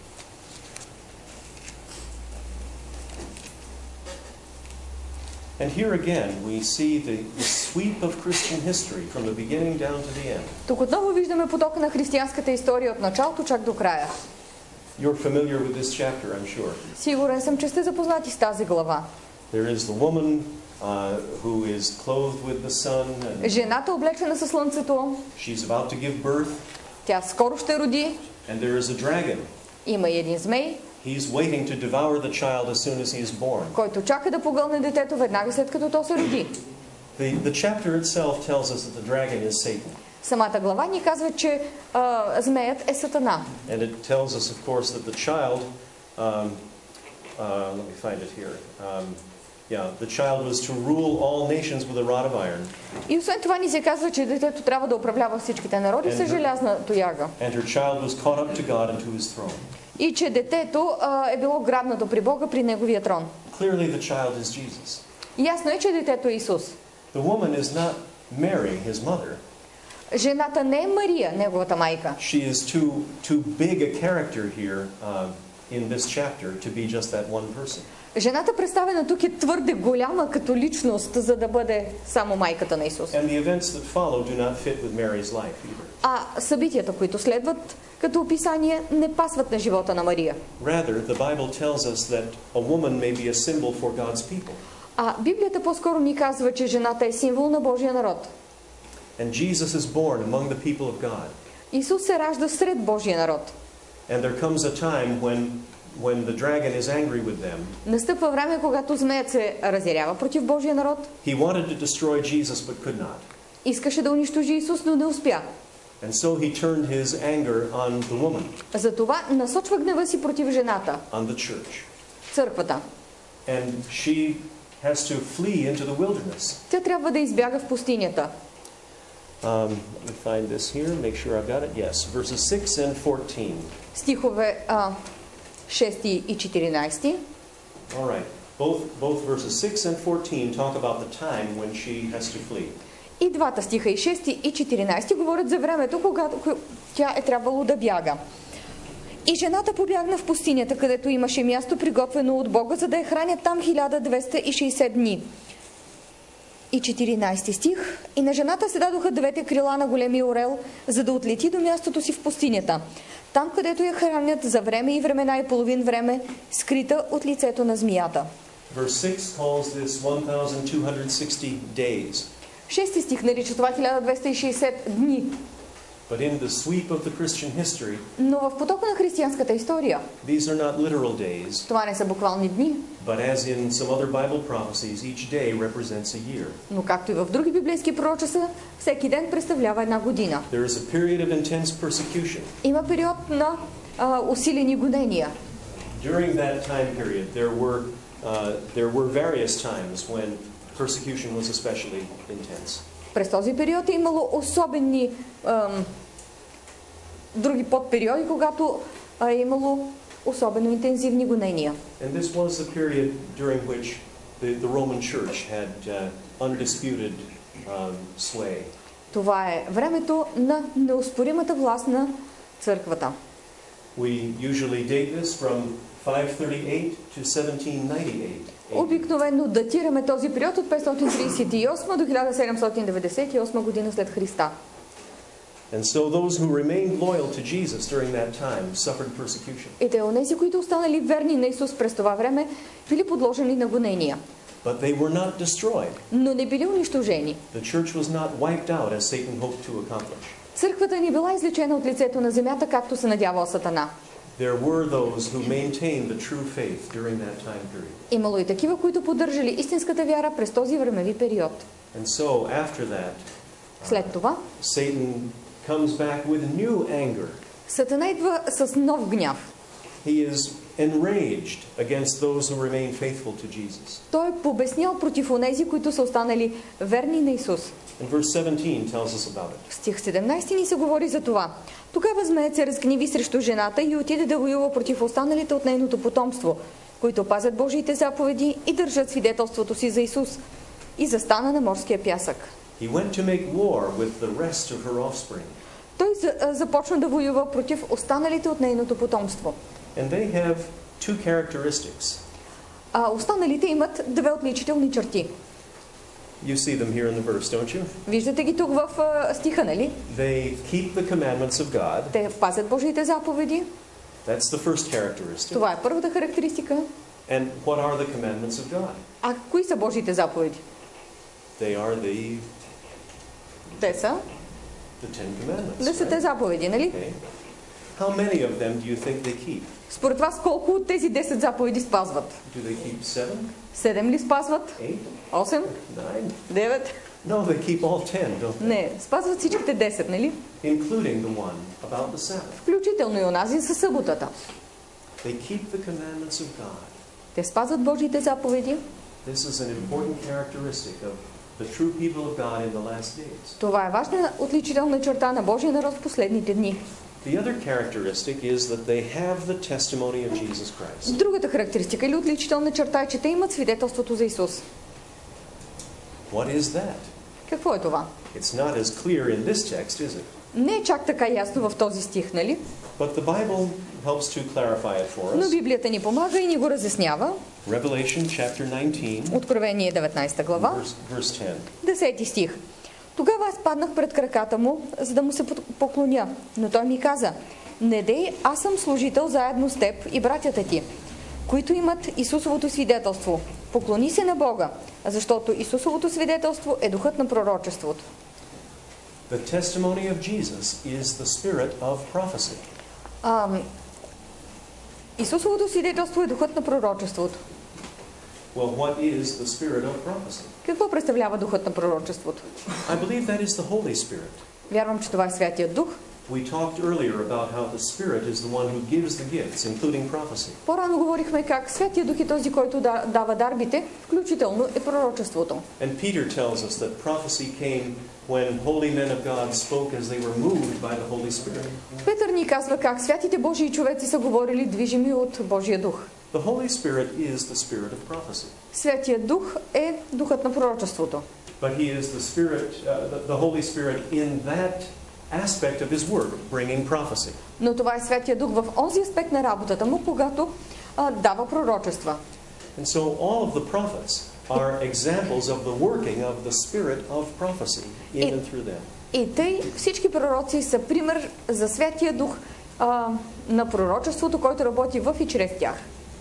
S2: And here again we see the, the sweep of Christian history from the beginning down to the end.
S1: Тук отново виждаме потока на християнската история от началото чак до края.
S2: You're familiar with this chapter, I'm sure.
S1: Сигурен съм, че сте запознати с тази глава.
S2: There is the woman uh, who is clothed with the sun, and
S1: Жената облечена със слънцето,
S2: she's about to give birth,
S1: тя скоро ще роди,
S2: and there is a dragon.
S1: има и един змей,
S2: He's waiting to devour the child as soon as he is born.
S1: който чака да погълне детето веднага след като то се роди.
S2: The, the chapter itself tells us that the dragon is Satan.
S1: Самата глава ни казва, че а, змеят е Сатана.
S2: And it tells us, of course, that the child, um, uh, let me find it here. Um, yeah, the child was to rule all nations with a rod of iron.
S1: И освен това ни се казва, че детето трябва да управлява всичките народи с желязна тояга.
S2: And her child was caught up to God and to his throne.
S1: И че детето а, е било грабнато при Бога при неговия трон.
S2: Clearly the child is Jesus.
S1: Ясно е, че детето е Исус.
S2: The woman is not Mary, his mother.
S1: Жената не е Мария, неговата майка.
S2: She is too, too big a character here uh, in this chapter to be just that one person.
S1: Жената, представена тук, е твърде голяма като личност, за да бъде само майката на Исус.
S2: And the events that follow do not fit with Mary's life either.
S1: А събитията, които следват като описание, не пасват на живота на Мария.
S2: Rather, the Bible tells us that a woman may be a symbol for God's people.
S1: А Библията по-скоро ни казва, че жената е символ на Божия народ.
S2: And Jesus is born among the people of God.
S1: Исус се ражда сред Божия народ.
S2: And there comes a time when when the dragon is angry with them.
S1: Настъпва време, когато змеят се разярява против Божия народ.
S2: He wanted to destroy Jesus but could not.
S1: Искаше да унищожи Исус, но не успя.
S2: And so he turned his anger on the woman,
S1: Затова насочва гнева си против жената,
S2: on the church.
S1: църквата.
S2: And she has to flee into the wilderness.
S1: Тя трябва да избяга в пустинята.
S2: Um, let me find this here, make sure I've got it. Yes, verses six and fourteen.
S1: Стихове а, шести и четиринадесети.
S2: All right. Both, both verses six and fourteen talk about the time when she has to flee.
S1: И двата стиха, и шести и четиринадесети, говорят за времето, когато тя е трябвало да бяга. И жената побягна в пустинята, където имаше място приготвено от Бога, за да я хранят там хиляда двеста и шейсет дни. И четиринадесети стих. И на жената се дадоха двете крила на големия орел, за да отлети до мястото си в пустинята. Там, където я хранят за време и времена и половин време, скрита от лицето на змията.
S2: Verse six calls this one thousand two hundred sixty days.
S1: Шести стих нарича това хиляда двеста и шейсет дни.
S2: But in the sweep of the Christian history,
S1: Но в потока на християнската история,
S2: these are not literal days,
S1: това не са буквални дни,
S2: but as in some other Bible prophecies, each day represents a year.
S1: но както и в други библейски пророчества, всеки ден представлява една година.
S2: There is a period of intense persecution.
S1: Има период на а, усилени гонения.
S2: During that time period, there were uh, there were various times when persecution was especially intense.
S1: През този период е имало особени ам, други подпериоди, когато е имало особено интензивни гонения.
S2: And this was the period during which the, the Roman Church had uh, undisputed um, sway.
S1: Това е времето на неоспоримата власт на църквата.
S2: We usually date this from five thirty-eight to seventeen ninety-eight.
S1: Обикновено датираме този период от петстотин тридесет и осма до хиляда седемстотин деветдесет и осма година след Христа.
S2: And so those who remained loyal to Jesus during that time suffered persecution.
S1: И те, онези, които останали верни на Исус през това време, били подложени на гонения.
S2: But they were not destroyed.
S1: Но не били унищожени.
S2: The church was not wiped out as Satan hoped to accomplish.
S1: Църквата ни била излечена от лицето на земята, както се надявал Сатана.
S2: There were those who maintained the true faith during that time period.
S1: Имало и такива, които поддържали истинската вяра през този времеви период.
S2: And so after that,
S1: След това,
S2: Satan comes back with new anger.
S1: Сатана идва с нов гняв.
S2: He is enraged against those who remain faithful to Jesus.
S1: Той е побеснял против онези, които са останали верни на Исус.
S2: And verse seventeen tells us about it.
S1: В стих седемнадесети ни се говори за това. Тогава змеят се разгневи срещу жената и отиде да воюва против останалите от нейното потомство, които пазят Божиите заповеди и държат свидетелството си за Исус, и застана на морския пясък.
S2: He went to make war with the rest of her offspring.
S1: Той започна да воюва против останалите от нейното потомство.
S2: And they have two characteristics.
S1: А останалите имат две отличителни черти.
S2: You see them here in the verse, don't you?
S1: Виждате ги тук в а, стиха, нали?
S2: They keep the commandments of God.
S1: Те пазят Божиите заповеди.
S2: That's the first characteristic.
S1: Това е първата характеристика.
S2: And what are the commandments of God?
S1: А кои са Божиите заповеди?
S2: They are the,
S1: Те са
S2: the Ten Commandments.
S1: десетте
S2: Right?
S1: заповеди, нали?
S2: Okay. How many of them do you think they keep?
S1: Според вас колко от тези десет заповеди спазват?
S2: Do they keep seven?
S1: Седем ли спазват?
S2: Eight?
S1: Осем?
S2: Nine?
S1: Девет?
S2: No, they keep all ten, don't they?
S1: Не, спазват всичките десет, нали?
S2: Including the one about the Sabbath.
S1: Включително и онази със съботата.
S2: They keep the commandments of God.
S1: Те спазват Божиите заповеди.
S2: This is an important characteristic of the true people of God in the last days.
S1: Това е важна отличителна черта на Божия народ в последните дни.
S2: The other characteristic is that they have the testimony of Jesus Christ.
S1: Другата характеристика или отличителна черта е, че те имат свидетелството за Исус.
S2: What is that?
S1: Какво е това?
S2: It's not as clear in this text, is it?
S1: Не е чак така ясно в този стих, нали?
S2: But the Bible helps to clarify it for
S1: Но
S2: us.
S1: Библията ни помага и ни го разяснява.
S2: Revelation chapter nineteen,
S1: Откровение деветнадесета глава,
S2: verse, verse ten.
S1: десети стих. Тогава аз паднах пред краката му, за да му се поклоня. Но той ми каза: не дей, аз съм служител заедно с теб и братята ти, които имат Исусовото свидетелство. Поклони се на Бога, защото Исусовото свидетелство е духът на пророчеството.
S2: The testimony of Jesus is the spirit of prophecy.
S1: А, Исусовото свидетелство е духът на пророчеството.
S2: Well, what is the spirit of prophecy?
S1: Какво представлява духът на пророчеството?
S2: I believe that is the Holy Spirit.
S1: Вярвам, че това е Святият Дух.
S2: We talked earlier about how the Spirit is the one who gives the gifts, including prophecy.
S1: По-рано говорихме как Святият Дух е този, който да, дава дарбите, включително и пророчеството.
S2: And Peter tells us that prophecy came when holy men of God spoke as they were moved by the Holy Spirit.
S1: Петър ни казва как святите Божии човеци са говорили движими от Божия Дух.
S2: The Holy Spirit is the spirit of prophecy.
S1: Святият Дух е духът на пророчеството.
S2: But he is the Spirit, uh, the, the Holy Spirit in that aspect of his work, bringing prophecy.
S1: Но това е Святият Дух в онзи аспект на работата му, когато а, дава пророчества.
S2: And so all of the prophets are examples of the working of the spirit of prophecy in and through them.
S1: И тъй всички пророци са пример за Святия Дух а, на пророчеството, който работи в и чрез тях.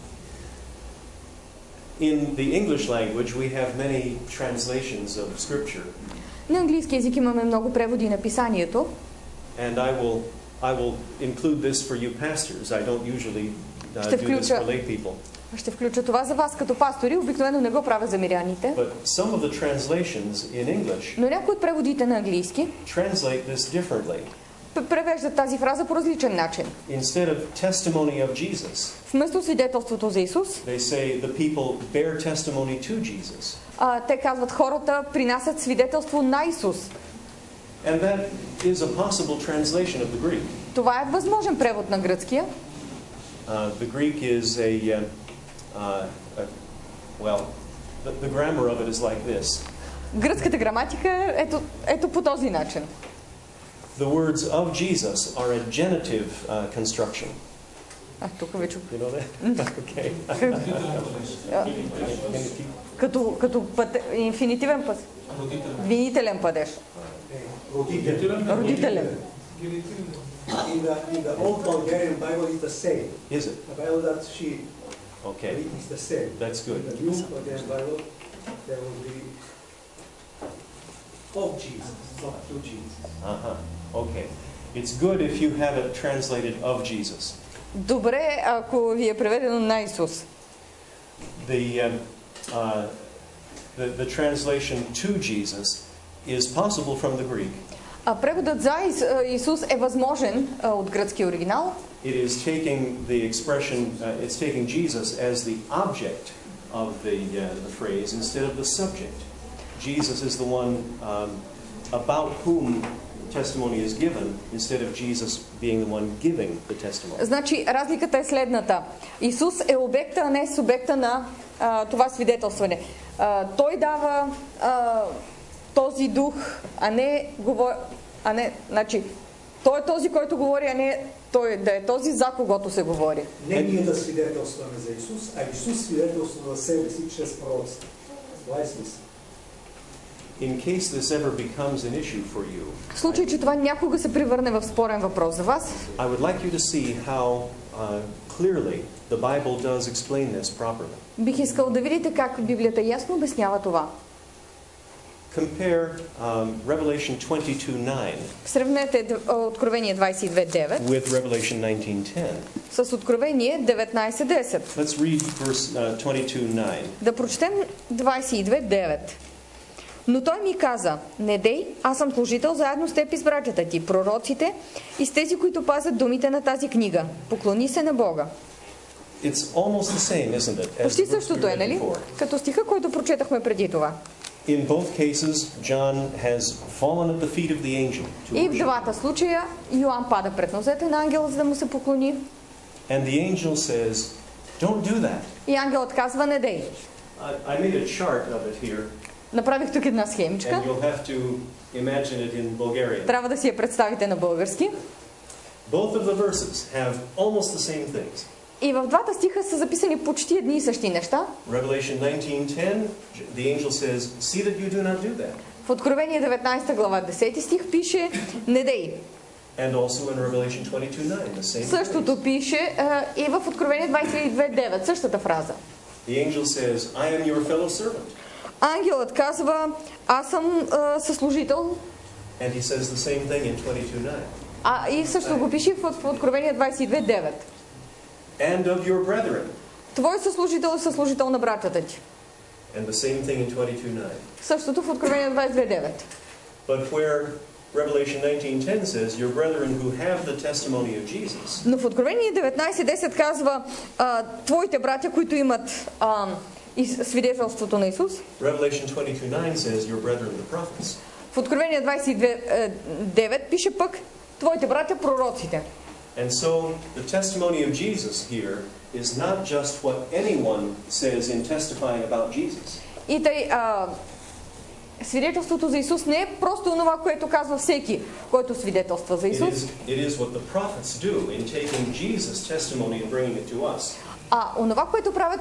S2: In the English language, we have many translations of Scripture,
S1: На английски език имаме много преводи на писанието.
S2: and I will I will include this for you pastors. I don't usually uh,
S1: Ще
S2: do this
S1: включа-
S2: for lay people.
S1: Ще включа това за вас като пастори. Обикновено не го правя за миряните.
S2: But some of the translations in English
S1: Но някои от преводите на английски
S2: translate this differently.
S1: п- превеждат тази фраза по различен начин.
S2: Instead of testimony of Jesus,
S1: Вместо свидетелството за Исус,
S2: they say the people bear testimony to Jesus.
S1: а, те казват хората принасят свидетелство на Исус.
S2: And that is a possible translation of the Greek.
S1: Това е възможен превод на гръцкия.
S2: Uh, the Greek is a, uh, uh, a well, the, the grammar of it is like this.
S1: Гръцката граматика е ето, ето по този начин.
S2: The words of Jesus are a genitive uh, construction.
S1: А, тук вече.
S2: You know that? Okay.
S1: А, като, като пъте, инфинитивен път. Винителен падеж. Родителен.
S4: In the, in the old Bulgarian Bible, it's the same.
S2: Is it?
S4: The Bible that she
S2: Okay.
S4: read is the same.
S2: That's good.
S4: In the new Bulgarian Bible, there will be of Jesus, not to Jesus.
S2: Uh-huh. Okay. It's good if you have it translated of Jesus.
S1: Добре, ако ви е преведено на Исус.
S2: The, um, uh, the, the translation to Jesus is possible from the Greek.
S1: А преводът за Ис, а, Исус е възможен а, от гръцки оригинал.
S2: It is taking the expression, uh, it's taking Jesus as the object of the, uh, the phrase instead of the subject. Jesus is the one um, about whom testimony is given instead of Jesus being the one giving the testimony.
S1: Значи, разликата е следната. Исус е обекта, а не субекта на а, това свидетелстване. А, той дава а, този дух, а не говори... А не, значи, той е този, който говори, а не той да е този, за когото се говори.
S4: Не ние да свидетелстваме за Исус, а Исус свидетелства за себе си чрез пророците. Това е смисъл.
S2: In case this ever becomes an issue for you,
S1: В случай, че това някога се превърне в спорен въпрос за вас,
S2: I would like you to see how uh, clearly the Bible does explain this properly.
S1: бих искал да видите как Библията ясно обяснява това.
S2: Compare um, Revelation twenty-two nine
S1: Сравнете Откровение двадесет и две девет
S2: with Revelation nineteen ten.
S1: с Откровение деветнадесет десет.
S2: Let's read verse uh, twenty-two nine.
S1: Да прочетем двадесет и две девет. Но той ми каза: не дей, аз съм служител заедно с теб и с братята ти, пророците и с тези, които пазят думите на тази книга. Поклони се на Бога.
S2: It's almost the same, isn't it? As
S1: Почти
S2: the verse we
S1: същото е,
S2: read
S1: нали?
S2: before.
S1: Като стиха, който прочетахме преди това.
S2: In both cases, John has fallen at the feet of the angel to
S1: И в
S2: worship.
S1: двата случая Йоан пада пред нозете на ангела, за да му се поклони.
S2: And the angel says, "Don't do that."
S1: И ангелът казва: не дей.
S2: I, I made a chart of it here,
S1: Направих тук една схемичка.
S2: and you'll have to imagine it in Bulgarian.
S1: Трябва да си я представите на български.
S2: Both of the verses have almost the same things.
S1: И в двата стиха са записани почти едни и същи неща.
S2: Revelation nineteen ten, the angel says, "See that you do not do that."
S1: В Откровение деветнадесета глава десети стих пише: не дей.
S2: And also in Revelation twenty-two nine, the same.
S1: Същото пише а, и в Откровение двадесет и две девет, същата фраза.
S2: The angel says, "I am your fellow servant."
S1: Ангелът казва: аз съм а, съслужител.
S2: And he says the same thing in twenty-two nine.
S1: А и също го пише в, в Откровение двадесет и две девет.
S2: And of your brethren.
S1: Твой съслужител е съслужител на братята ти.
S2: And the same thing in twenty-two nine.
S1: Същото в Откровение двадесет и две девет.
S2: But where Revelation nineteen ten says, "Your brethren who have the testimony of Jesus."
S1: Но в Откровение деветнадесет десет казва: а, твоите братя, които имат а, и свидетелството на Исус.
S2: Revelation twenty-two nine says, "Your brethren the prophets."
S1: В Откровение двадесет и две девет пише пък: твоите братя пророците.
S2: And so the testimony of Jesus here is not just what anyone says in testifying about Jesus.
S1: И тъй, а, свидетелството за Исус не е просто това, което казва всеки, който свидетелства за
S2: It
S1: Исус,
S2: is, it is what the prophets do in taking Jesus' testimony and bringing it to us.
S1: а онова, което правят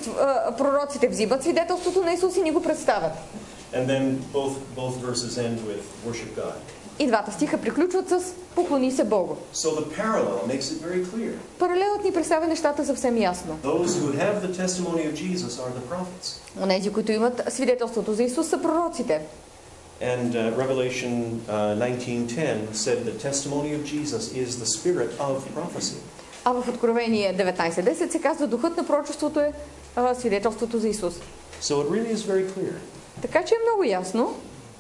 S1: а, пророците, взимат свидетелството на Исус и ни го представят.
S2: And then both, both verses end with worship God.
S1: И двата стиха приключват с поклони се Богу.
S2: So the parallel makes it very clear.
S1: Паралелът ни представя нещата съвсем ясно.
S2: Those who have the testimony of Jesus are the prophets.
S1: Онези, които имат свидетелството за Исус, са пророците.
S2: And uh, Revelation uh, nineteen ten said the testimony of Jesus is the spirit of prophecy.
S1: А в Откровение деветнадесет десет се казва: духът на пророчеството е а, свидетелството за Исус.
S2: So it really is very clear.
S1: Така че е много ясно.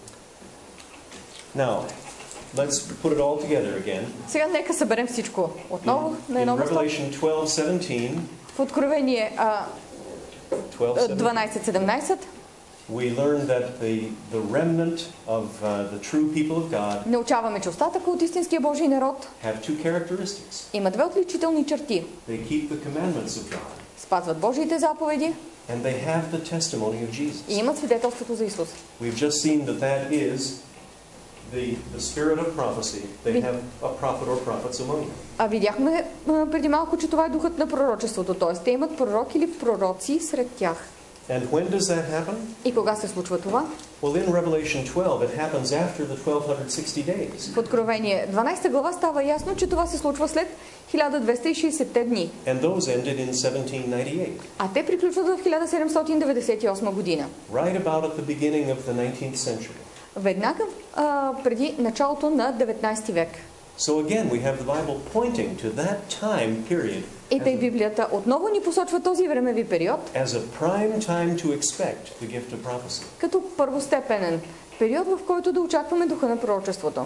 S2: Now, let's put it all together again.
S1: Сега нека съберем всичко отново
S2: In,
S1: на
S2: in
S1: едно место.
S2: Revelation twelve seventeen,
S1: В Откровение а,
S2: twelve seventeen,
S1: дванадесет седемнадесет
S2: we learn that the, the remnant of uh, the true people of God
S1: научаваме, че остатъка от истинския Божий народ
S2: have two characteristics.
S1: има две отличителни черти.
S2: They keep the commandments of God,
S1: Спазват Божиите заповеди
S2: and they have the testimony of Jesus.
S1: и имат свидетелството за Исус.
S2: We've just seen that that is the, the spirit of prophecy. They have a prophet or prophets among them.
S1: А видяхме а, преди малко, че това е духът на пророчеството, т.е. те имат пророк или пророци сред тях.
S2: And when does that happen?
S1: И кога се случва това?
S2: Well, in Revelation twelve, it happens after the twelve sixty days.
S1: В Откровение дванадесета глава става ясно, че това се случва след хиляда двеста и шейсет дни.
S2: And those ended in seventeen ninety-eight.
S1: А те приключват в хиляда седемстотин деветдесет и осма година.
S2: Right about at the beginning of the nineteenth century.
S1: Веднага а, преди началото на деветнадесети век.
S2: So again, we have the Bible pointing to that time period
S1: И тъй Библията отново ни посочва този времеви период
S2: as a prime time to expect the gift of prophecy.
S1: като първостепенен период, в който да очакваме духа на пророчеството.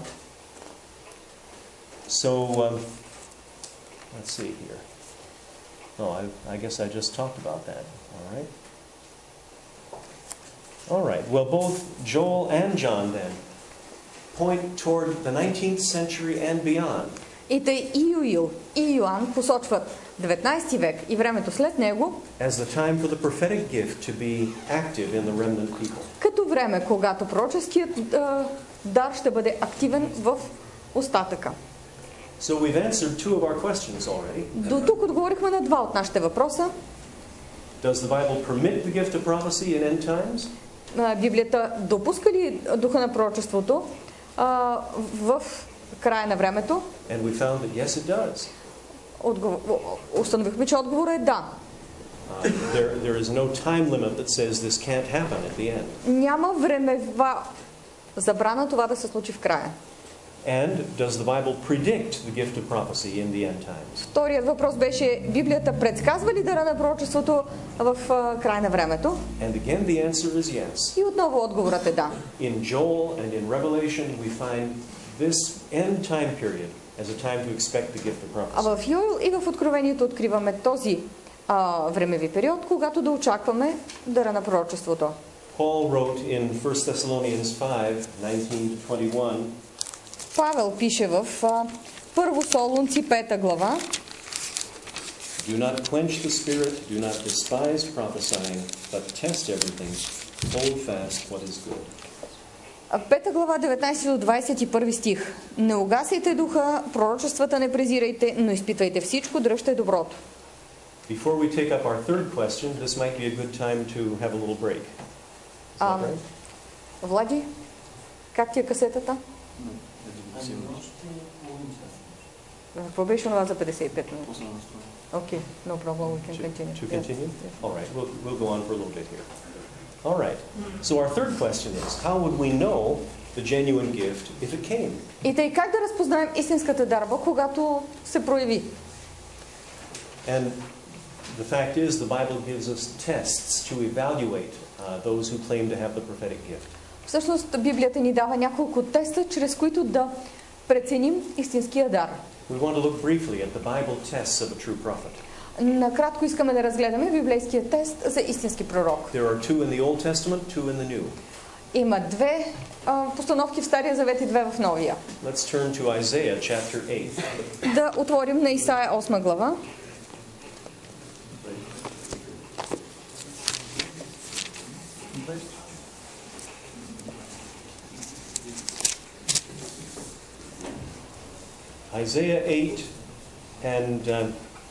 S2: So, um, let's see here. Oh, I, I guess I just talked about that. All right. All right. Well, both Joel and John then point toward the nineteenth century and beyond.
S1: И тъй и Юил, и Йоан посочват деветнайсети век и времето след него
S2: As the time for the prophetic gift to be active in the remnant people.
S1: като време, когато пророческият а, дар ще бъде активен в остатъка.
S2: So we've answered two of our questions already.
S1: До тук отговорихме на два от нашите въпроса.
S2: Does the Bible permit the gift of prophecy in end times?
S1: А, Библията допуска ли духа на пророчеството а, в края на времето?
S2: And we found that yes, it does.
S1: Отговор... Установихме, че отговорът е да.
S2: Uh, there, there is no time limit that says this can't happen at the end.
S1: Няма времева забрана това да се случи в края.
S2: And does the Bible predict the gift of prophecy in the end times?
S1: Вторият въпрос беше, Библията предсказва ли дара на пророчеството в а, край на времето?
S2: And again the answer is yes.
S1: И отново отговорът е да.
S2: In Joel and in Revelation we find this end time period as a time to expect the gift of
S1: А
S2: prophecy.
S1: в Йоел и в Откровението откриваме този а, времеви период, когато да очакваме дара на пророчеството.
S2: Paul wrote in First Thessalonians five, nineteen to twenty-one,
S1: Павел пише в а, Първо Солунци, пета глава:
S2: Do not quench the spirit, do not despise prophesying, but test everything, hold fast what is good.
S1: А, пета глава, деветнайсети до двайсет и първи стих. Не угасяйте духа, пророчествата не презирайте, но изпитвайте всичко, дръжте доброто.
S2: Before we take up our third question, this might be a good time to have a little break. Is that
S1: Um,
S2: right?
S1: Влади, как ти е касетата? Какво беше това за петдесет и пет минути? Okay, no problem, we can
S2: To,
S1: continue.
S2: to
S1: Yes.
S2: continue? All right, we'll, we'll go on for a little bit here. All right, so our third question is, how would we know the genuine gift if it came?
S1: И тъй как да разпознаем истинската дарба, когато се прояви?
S2: And the fact is, the Bible gives us tests to evaluate uh, those who claim to have the prophetic gift.
S1: Всъщност Библията ни дава няколко теста, чрез които да преценим истинския дар.
S2: We want to look briefly at the Bible tests of a true prophet.
S1: Накратко искаме да разгледаме библейския тест за истински пророк.
S2: There are two in the Old Testament, two in the New.
S1: Има две а, постановки в Стария завет и две в Новия.
S2: Let's turn to Isaiah chapter eight.
S1: Да отворим на Исаия осма глава.
S2: Isaiah eight and uh,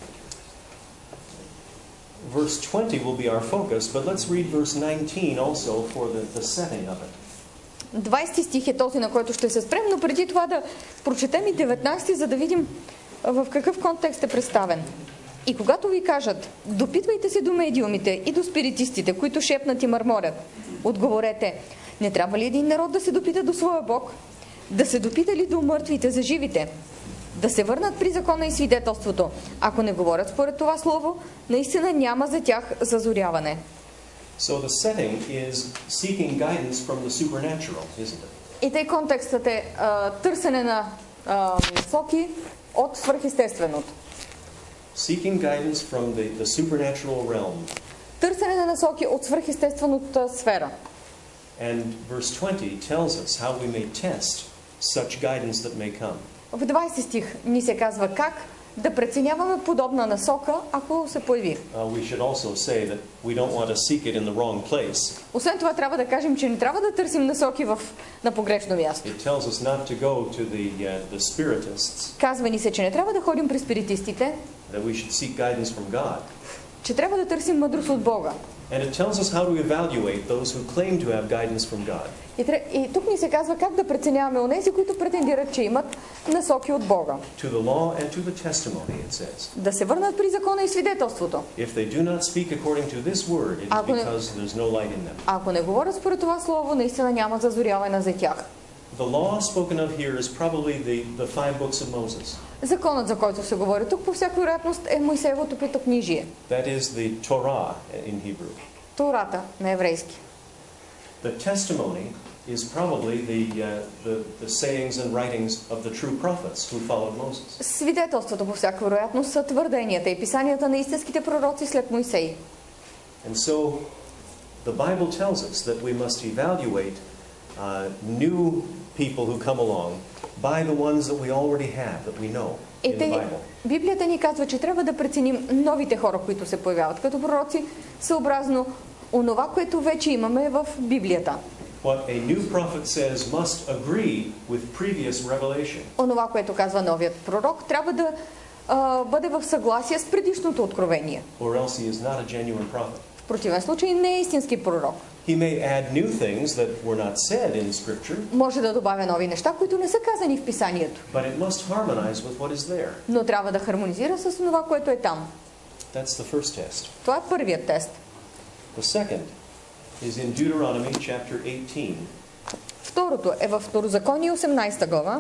S2: verse twenty will be our focus, but let's read verse nineteen also for the, the setting of it.
S1: двайсети стих е този, на който ще се спрем, но преди това да прочетем и деветнайсети, за да видим в какъв контекст е представен. И когато ви кажат, допитвайте се до медиумите и до спиритистите, които шепнат и мърморят, отговорете, не трябва ли един народ да се допита до своя Бог? Да се допита ли до мъртвите за живите? Да се върнат при закона и свидетелството. Ако не говорят според това слово, наистина няма за тях зазоряване.
S2: So the setting is seeking guidance from the supernatural, isn't it?
S1: И тъй контекстът е а, търсене на а, насоки от свръхестественото.
S2: Seeking guidance from the, the supernatural realm.
S1: Търсене на насоки от свръхестествената сфера.
S2: And verse twenty tells us how we may test such guidance that may come.
S1: В двайсети стих ни се казва как да преценяваме подобна насока, ако се появи.
S2: Uh, we should also say that we don't want to seek it in the wrong place.
S1: Освен това трябва да кажем, че не трябва да търсим насоки в, на погрешно място.
S2: It tells us not to go to the, uh, the spiritists,
S1: Казва ни се, че не трябва да ходим при спиритистите,
S2: that we should seek guidance from God.
S1: че трябва да търсим мъдрост от Бога.
S2: And it tells us how to evaluate those who claim to have guidance from God.
S1: И, тря- и тук ни се казва как да преценяваме онези, които претендират, че имат насоки от Бога.
S2: To the law and to the testimony, it says.
S1: Да се върнат при закона и свидетелството.
S2: If they do not speak according to this word, it is
S1: Ако не-
S2: because there's no light in them.
S1: Ако не говорят според това слово, наистина няма зазоряване за тях.
S2: The law spoken of here is probably the, the five books of Moses.
S1: Законът, за който се говори тук, по всяка вероятност е Моисеевото петокнижие.
S2: That is the Torah in Hebrew.
S1: Тората на еврейски.
S2: The testimony is probably the, uh, the, the sayings and writings of the true prophets who followed Moses.
S1: Свидетелството по всяка вероятност са твърденията и писанията на истинските пророци след Моисей.
S2: And so the Bible tells us that we must evaluate uh, new people who come along by the ones that we already have, that we know
S1: И
S2: in the
S1: те,
S2: Bible.
S1: Библията ни казва, че трябва да преценим новите хора, които се появяват като пророци, съобразно онова, което вече имаме в Библията.
S2: What a new prophet says must agree with previous revelation.
S1: Онова, което казва новият пророк, трябва да а, бъде в съгласие с предишното откровение.
S2: Or else he is not a genuine prophet.
S1: В противен случай не е истински пророк.
S2: He may add new things that were not said in Scripture,
S1: Може да добавя нови неща, които не са казани в Писанието,
S2: but it must harmonize with what is there.
S1: но трябва да хармонизира с това, което е там.
S2: That's the first test.
S1: Това е първият тест.
S2: The second is in Deuteronomy chapter eighteen.
S1: Второто е във Второзаконие осемнадесета глава.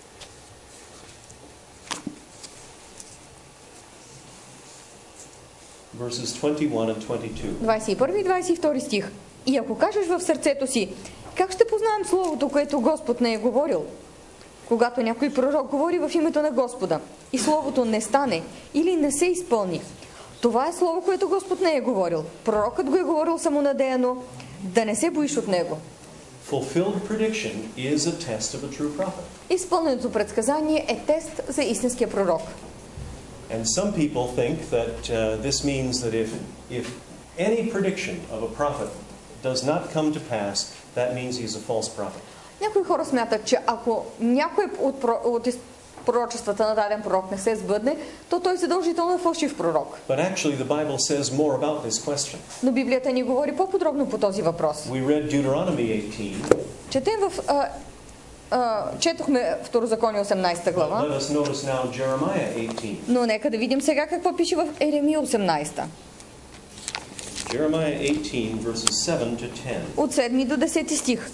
S2: Verses twenty-one and twenty-two.
S1: двадесет и първи и двадесет и втори стих. И ако кажеш в сърцето си, как ще познаем Словото, което Господ не е говорил? Когато някой пророк говори в името на Господа и Словото не стане или не се изпълни, това е Слово, което Господ не е говорил. Пророкът го е говорил самонадеяно, да не се боиш от него.
S2: Fulfilled prediction is a test of a true prophet.
S1: Изпълненото предсказание е тест за истинския пророк.
S2: And some people think that uh, this means that if, if any prediction of a prophet does not come to pass, that means he's a false prophet.
S1: Някои хора смятат, че ако някой от, от пророчествата на даден пророк не се сбъдне, то той задължително е фалшив пророк.
S2: But actually the Bible says more about this question.
S1: Но Библията ни говори по-подробно по този въпрос.
S2: We read Deuteronomy eighteen.
S1: Четем в... А, а, четохме Второзаконие осемнадесета глава.
S2: Let us notice now Jeremiah eighteen.
S1: Но нека да видим сега какво пише в Еремия осемнадесета.
S2: Jeremiah eighteen, verses seven to ten.
S1: От седми до десети стих.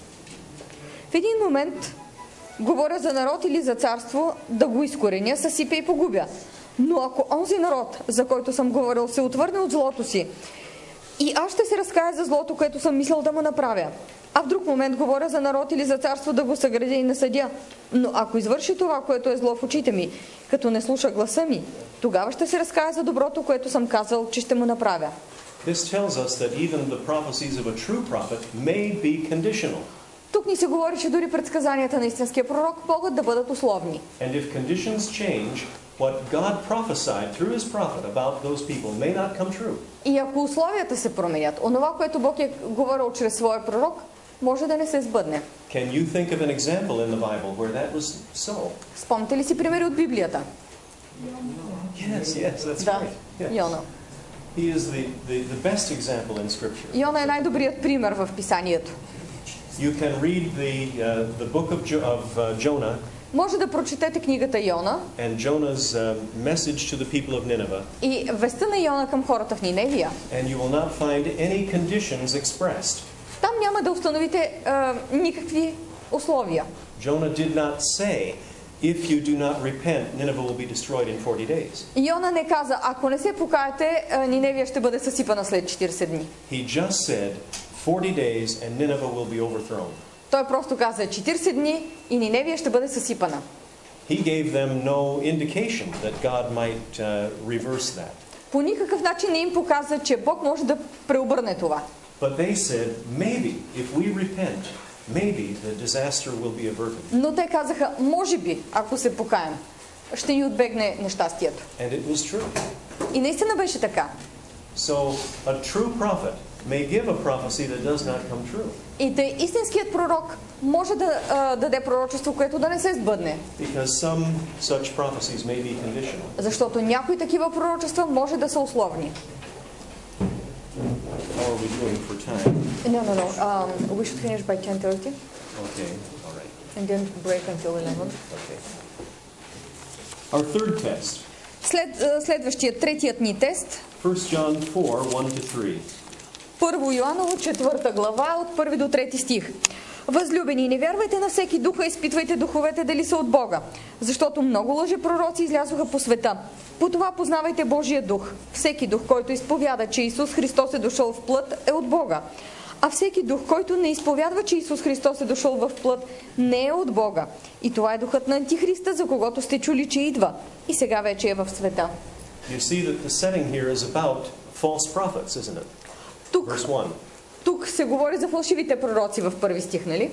S1: В един момент говоря за народ или за царство, да го изкореня, съсипя и погубя. Но ако онзи народ, за който съм говорил, се отвърне от злото си, и аз ще се разкая за злото, което съм мислил да му направя. А в друг момент говоря за народ или за царство, да го съградя и насъдя. Но ако извърши това, което е зло в очите ми, като не слуша гласа ми, тогава ще се разкая за доброто, което съм казал, че ще му направя.
S2: This tells us that even the prophecies of a true prophet may be conditional.
S1: Тук ни се говори, че дори предсказанията на истинския пророк могат да бъдат условни.
S2: And if conditions change, what God prophesied through his prophet about those people may not come true.
S1: И ако условията се променят, онова, което Бог е говорил чрез своя пророк, може да не се сбъдне.
S2: Can you think of an example in the Bible where that was so?
S1: Спомните ли си примери от Библията?
S2: Yes, yes, that's
S1: Да,
S2: right. Yes.
S1: Йона.
S2: He is the, the, the best example in Scripture.
S1: Йона е най-добрият пример в Писанието.
S2: You can read the, uh, the book of, jo- of uh, Jonah
S1: Може да прочетете книгата Йона
S2: and Jonah's uh, message to the people of Nineveh,
S1: и вестта на Йона към хората в Ниневия.
S2: and you will not find any conditions expressed.
S1: Там няма да установите а, никакви условия.
S2: Jonah did not say, if you do not repent, Nineveh will be destroyed in forty days.
S1: Йона не каза, ако не се покаете, а, Ниневия ще бъде съсипана след четиридесет дни.
S2: He just said, forty days and Nineveh will be overthrown.
S1: Той просто каза четиридесет дни и Ниневия ще бъде съсипана.
S2: He gave them no indication that God might uh, reverse that.
S1: По никакъв начин не им показа, че Бог може да преобърне това.
S2: But they said, maybe if we repent, maybe the disaster will be averted.
S1: Но те казаха, може би, ако се покаем, ще ни отбегне нещастието.
S2: And it was true.
S1: И наистина беше така.
S2: So a true prophet may give a prophecy that does not come true.
S1: И тъй истинският пророк може да а, даде пророчество, което да не се сбъдне.
S2: Because some such prophecies may be conditional.
S1: Защото някои такива пророчества може да са условни.
S2: How are we doing for time?
S1: No, no, no. Um, we should finish by ten thirty
S2: Okay, all right.
S1: and then break until eleven.
S2: Okay. Our third test.
S1: След, а, следващият, третият ни тест.
S2: First John four, one to three.
S1: Първо Йоаново, четвърта глава, от първи до трети стих. Възлюбени, не вярвайте на всеки дух, а изпитвайте духовете дали са от Бога, защото много лъжепророци излязоха по света. По това познавайте Божия дух. Всеки дух, който изповяда, че Исус Христос е дошъл в плът, е от Бога. А всеки дух, който не изповядва, че Исус Христос е дошъл в плът, не е от Бога. И това е духът на Антихриста, за когото сте чули, че идва. И сега вече е в света.
S2: You see that the setting here is about false prophets, isn't it?
S1: Тук,
S2: Verse one.
S1: тук се говори за фалшивите пророци в първи стих, нали?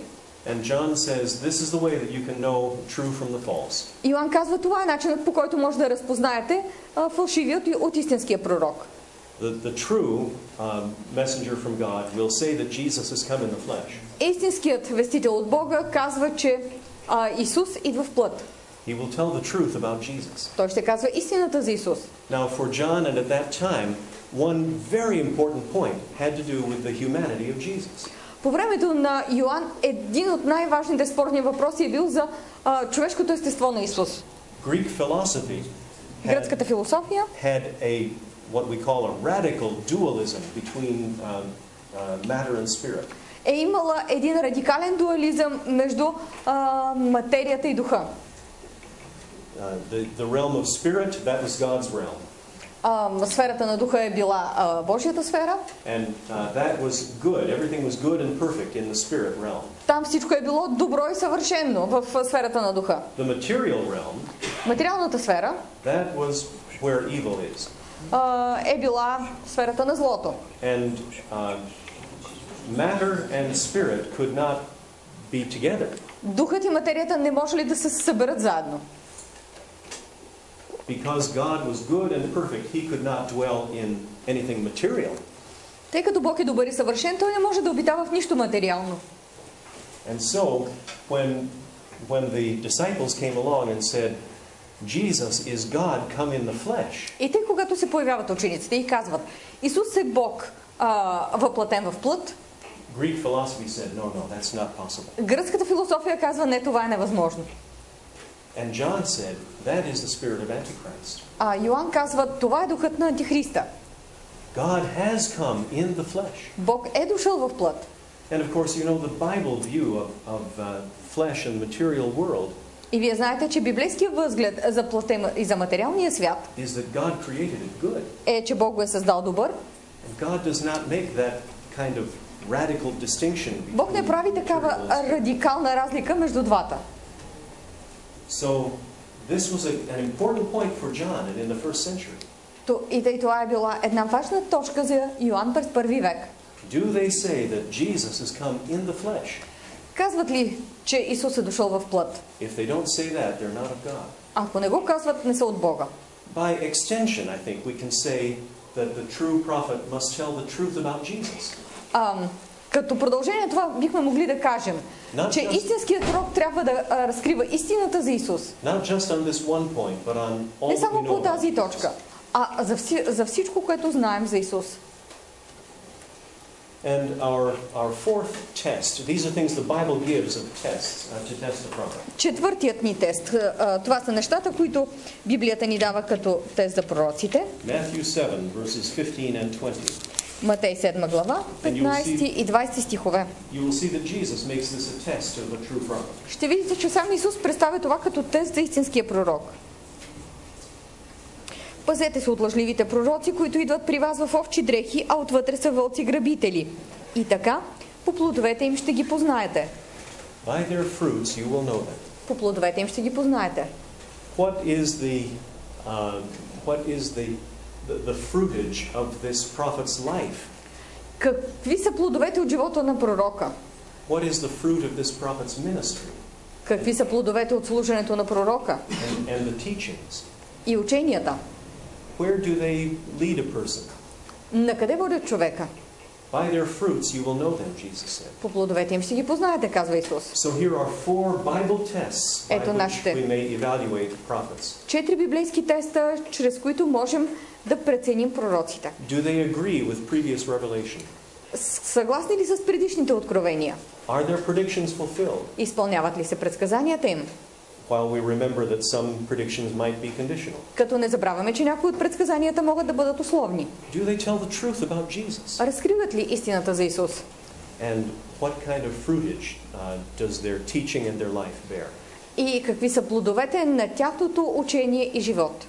S2: And John says this is the way that you can know true from the false.
S1: Йоан казва, това е начинът, по който може да разпознаете а, фалшивият от истинския пророк.
S2: The, the true um, messenger from God will say that Jesus has come in the flesh.
S1: Истинският вестител от Бога казва, че а, Исус идва в плът.
S2: He will tell the truth about Jesus.
S1: Той ще казва истината за Исус.
S2: Now for John and at that time, one very important point had to do with the humanity of Jesus.
S1: По времето на Йоан един от най-важните спорни въпроси е бил за а, човешкото естество на Исус.
S2: Greek philosophy
S1: Гръцката
S2: had,
S1: философия
S2: had a what we call a radical dualism between um, uh, matter and spirit.
S1: е имала един радикален дуализъм между а, материята и духа.
S2: Uh, the, the realm of spirit, that was God's realm.
S1: А, сферата на духа е била а, Божията сфера.
S2: And uh, that was good. Everything was good and perfect in the spirit realm.
S1: Там всичко е било добро и съвършено в сферата на духа.
S2: The material realm,
S1: Материалната сфера
S2: that was where evil is.
S1: а, е била сферата на злото.
S2: And uh, matter and spirit could not be together.
S1: Духът и материята не може ли да се съберат заедно?
S2: Because God was good and perfect, he could not dwell in anything material.
S1: Тъй като Бог е добър и съвършен, той не може да обитава в нищо материално.
S2: And so, when, when the disciples came along and said, Jesus is God come in the flesh,
S1: И тъй, когато се появяват учениците и казват, Исус е Бог а, въплатен в плът,
S2: Greek philosophy said, no, no, that's not possible.
S1: гръцката философия казва, не, това е невъзможно.
S2: And John said, that is the spirit of Antichrist.
S1: А Йоан казва, това е духът на Антихриста.
S2: God has come in the flesh.
S1: Бог е дошъл в плът.
S2: And of course, you know, the Bible view of, of uh, flesh and material world
S1: И вие знаете, че библейският възглед за плътта и за материалния свят
S2: is that God created it good.
S1: е, че Бог го е създал добър.
S2: And God does not make that kind of radical distinction between
S1: Бог не прави такава
S2: material and spirit.
S1: радикална разлика между двата.
S2: So this was a, an important point for John and in the first century.
S1: То, и тъй това е била една важна точка за Йоан през първи век.
S2: Do they say that Jesus has come in the flesh?
S1: Казват ли, че Исус е дошъл в плът?
S2: If they don't say that, they're not of God.
S1: Ако не го казват, не са от Бога.
S2: By extension, I think we can say that the true prophet must tell the truth about Jesus.
S1: Ам, като продължение на това бихме могли да кажем,
S2: Not
S1: че
S2: just-
S1: истинският пророк трябва да а, разкрива истината за Исус.
S2: Not just on this one point, but on all
S1: Не
S2: that we
S1: само
S2: know
S1: по
S2: about
S1: тази
S2: Jesus.
S1: точка, а за, вси, за всичко, което знаем за Исус.
S2: And our, our fourth test, these are things the Bible gives of tests uh, to test the prophet.
S1: Четвъртият ни тест. а, Това са нещата, които Библията ни дава като тест за пророците.
S2: Matthew seven, verses fifteen and twenty.
S1: Матей седма глава, петнайсети и двайсети стихове.
S2: You will see that Jesus makes this a test of a true prophet.
S1: Ще видите, че сам Исус представя това като тест за истинския пророк. Пазете се от лъжливите пророци, които идват при вас в овчи дрехи, а отвътре са вълци грабители. И така, по плодовете им ще ги познаете.
S2: By their fruits you will know them.
S1: По плодовете им ще ги познаете.
S2: What is the, uh, what is the, the, the fruitage of this prophet's life?
S1: Какви са плодовете от живота на пророка?
S2: What is the fruit of this prophet's ministry
S1: Какви са плодовете от служенето на пророка?
S2: and, and the teachings?
S1: И ученията?
S2: Where do they lead a person?
S1: Накъде водят човека?
S2: By their fruits you will know them, Jesus said.
S1: По плодовете им ще ги познаете, казва Исус.
S2: So here are four Bible tests by
S1: Ето
S2: which
S1: нашите.
S2: we may evaluate prophets.
S1: Четири библейски теста, чрез които можем да преценим пророците.
S2: Do they agree with previous revelation?
S1: С- Съгласни ли са с предишните откровения?
S2: Are their predictions fulfilled?
S1: Изпълняват ли се предсказанията им?
S2: While we remember that some predictions might be conditional.
S1: Като не забравяме, че някои от предсказанията могат да бъдат условни.
S2: Do they tell the truth about Jesus?
S1: Разкриват ли истината за Исус?
S2: And what kind of fruitage uh, does their teaching and their life bear?
S1: И какви са плодовете на тяхното учение и живот?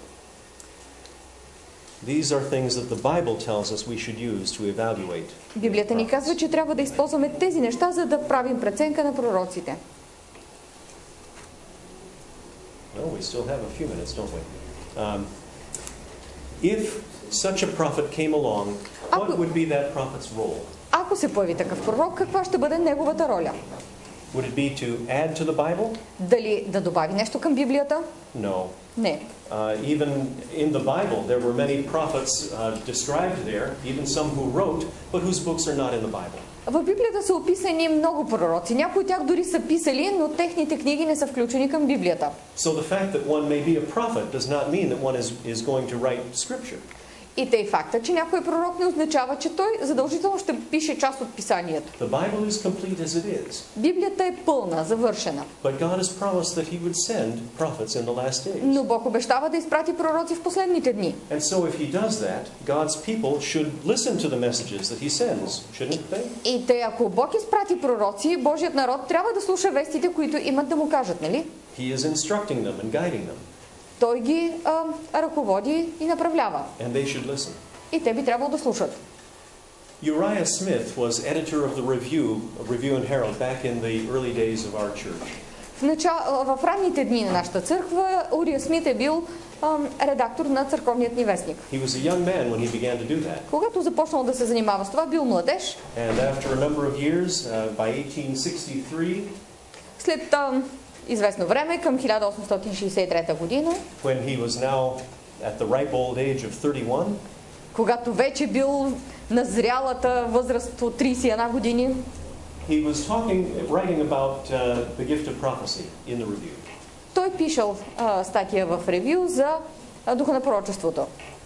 S2: These are things that the Bible tells us we should use to evaluate.
S1: Библията ни казва, че трябва да използваме тези неща, за да правим преценка на пророците.
S2: Well, we still have a few minutes, don't we? Um, if such a prophet came along, what
S1: Ако-
S2: would be that prophet's role?
S1: Ако се появи такъв пророк, каква ще бъде неговата роля?
S2: Would it be to add to the Bible?
S1: Дали да добави нещо към Библията?
S2: No.
S1: Не.
S2: Uh, even in the Bible, there were many prophets uh, described there, even some who wrote, but whose books are not in the Bible.
S1: В Библията са описани много пророци. Някои от тях дори са писали, но техните книги не са включени към Библията.
S2: So the fact that one may be a prophet does not mean that one is, is going to write scripture.
S1: И тъй факта, че някой пророк не означава, че той задължително ще пише част от писанието.
S2: The Bible is complete as it is.
S1: Библията е пълна, завършена.
S2: But God has promised that He would send prophets in the last days.
S1: Но Бог обещава да изпрати пророци в последните дни.
S2: And so if He does that, God's people should listen to the messages that He sends, shouldn't they?
S1: И тъй, ако Бог изпрати пророци, Божият народ трябва да слуша вестите, които имат да му кажат, нали?
S2: He is instructing them and guiding them.
S1: Той ги а, ръководи и направлява.
S2: And they should listen.
S1: И те би трябвало да слушат.
S2: Uriah Smith was editor of the Review, Review and Herald, back in the early days of our church.
S1: В, начал, в ранните дни на нашата църква Урия Смит е бил а, редактор на църковният ни вестник.
S2: He was a young man when he began to do that.
S1: Когато започнал да се занимава с това, бил младеж.
S2: And after a number of years, uh, by eighteen sixty-three,
S1: След а, известно време, към хиляда осемстотин шейсет и трета година,
S2: when he was now at the ripe old age of thirty-one,
S1: когато вече бил на зрялата възраст от трийсет и една години,
S2: he was talking, writing about uh, the gift of prophecy in the Review.
S1: той пишел а, статия в ревю за а, духа на пророчеството.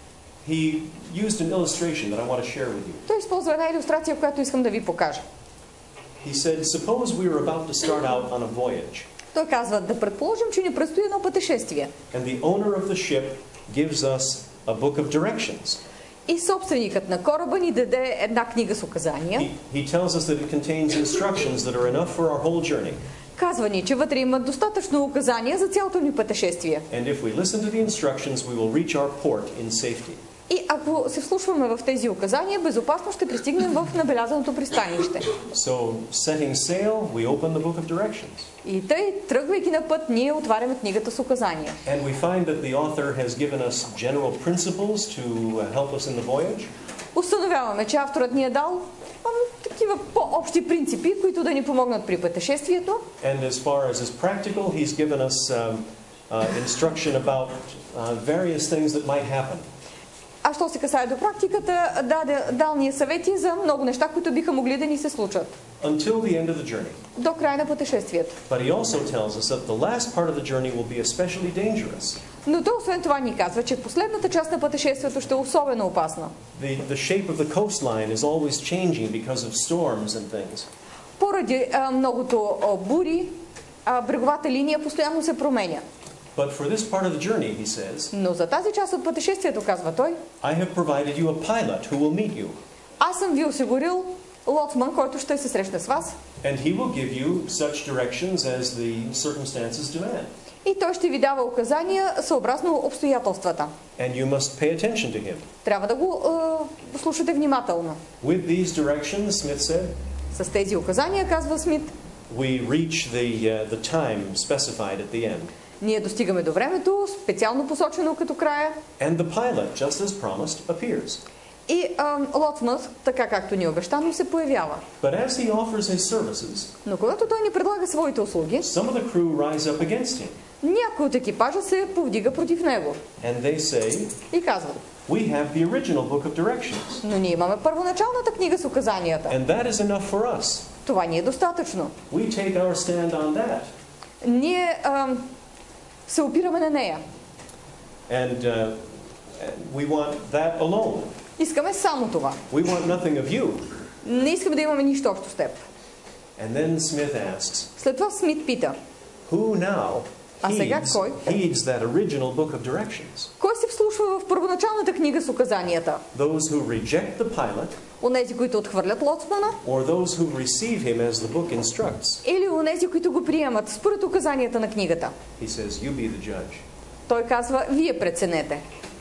S2: He used an illustration that I want to share with you.
S1: Той използва една илюстрация, която искам да ви покажа.
S2: He said, suppose we were about to start out on a voyage,
S1: Той казва, да предположим, че ни предстои едно пътешествие.
S2: and the owner of the ship gives us a book of directions.
S1: И собственикът на кораба ни даде една книга с указания.
S2: He, he tells us that it contains instructions that are enough for our whole journey.
S1: Казва ни, че вътре има достатъчно указания за цялото ни пътешествие.
S2: And if we listen to the instructions, we will reach our port in safety.
S1: И ако се вслушваме в тези указания, безопасно ще пристигнем в набелязаното пристанище.
S2: So, setting sail, we open the book of directions.
S1: И тъй, тръгвайки на път, ние отваряме книгата с указания.
S2: And we find that the author has given us general principles to help us in the voyage.
S1: Установяваме, че авторът ни е дал ам, такива по-общи принципи, които да ни помогнат при пътешествието.
S2: And as far as is practical, he's given us um, uh, instruction about uh, various things that might happen.
S1: А що се касае до практиката, даде, дал ни съвети за много неща, които биха могли да ни се случат.
S2: Until the end of the journey.
S1: До края на пътешествието.
S2: But he also tells us that the last part of the journey will be especially dangerous.
S1: Но той освен това ни казва, че последната част на пътешествието ще е особено опасна.
S2: The, the shape of the coastline is always changing because of storms and things.
S1: Поради а, многото а, бури, а, бреговата линия постоянно се променя.
S2: But for this part of the journey, he says,
S1: Но за тази част от пътешествието, казва той,
S2: I have provided you a pilot who will meet you.
S1: аз съм ви осигурил лоцман, който ще се срещне с вас.
S2: And he will give you such directions as the circumstances demand.
S1: И той ще ви дава указания съобразно обстоятелствата.
S2: And you must pay attention to him.
S1: Трябва да го е, слушате внимателно.
S2: With these directions, Smith said,
S1: С тези указания, казва Смит,
S2: we reach the, uh, the time specified at the end.
S1: ние достигаме до времето, специално посочено като края.
S2: And the pilot, just as promised, appears.
S1: И е, лоцманът, така както ни е обещано, се появява.
S2: But as he offers his services,
S1: Но когато той ни предлага своите услуги,
S2: some of the crew rise up against him.
S1: някой от екипажа се повдига против него.
S2: And they say,
S1: И казват,
S2: we have the original book of directions.
S1: но ние имаме първоначалната книга с указанията.
S2: And that is enough for us.
S1: Това ни е достатъчно.
S2: We take our stand on that.
S1: Ние ам, се опираме на нея.
S2: And uh, we want that alone.
S1: Искаме само това.
S2: We want nothing of you.
S1: Не искаме да имаме нищо общо с теб.
S2: And then Smith asks,
S1: След това Смит пита,
S2: who now
S1: А сега
S2: heeds,
S1: кой?
S2: heeds that original book of directions?
S1: кой се вслушва в първоначалната книга с указанията?
S2: Those who reject the pilot,
S1: Онези, които отхвърлят лоцмана,
S2: or those who receive him as the book instructs?
S1: или онези, които го приемат според указанията на книгата?
S2: He says, you be the judge.
S1: Той казва, вие преценете.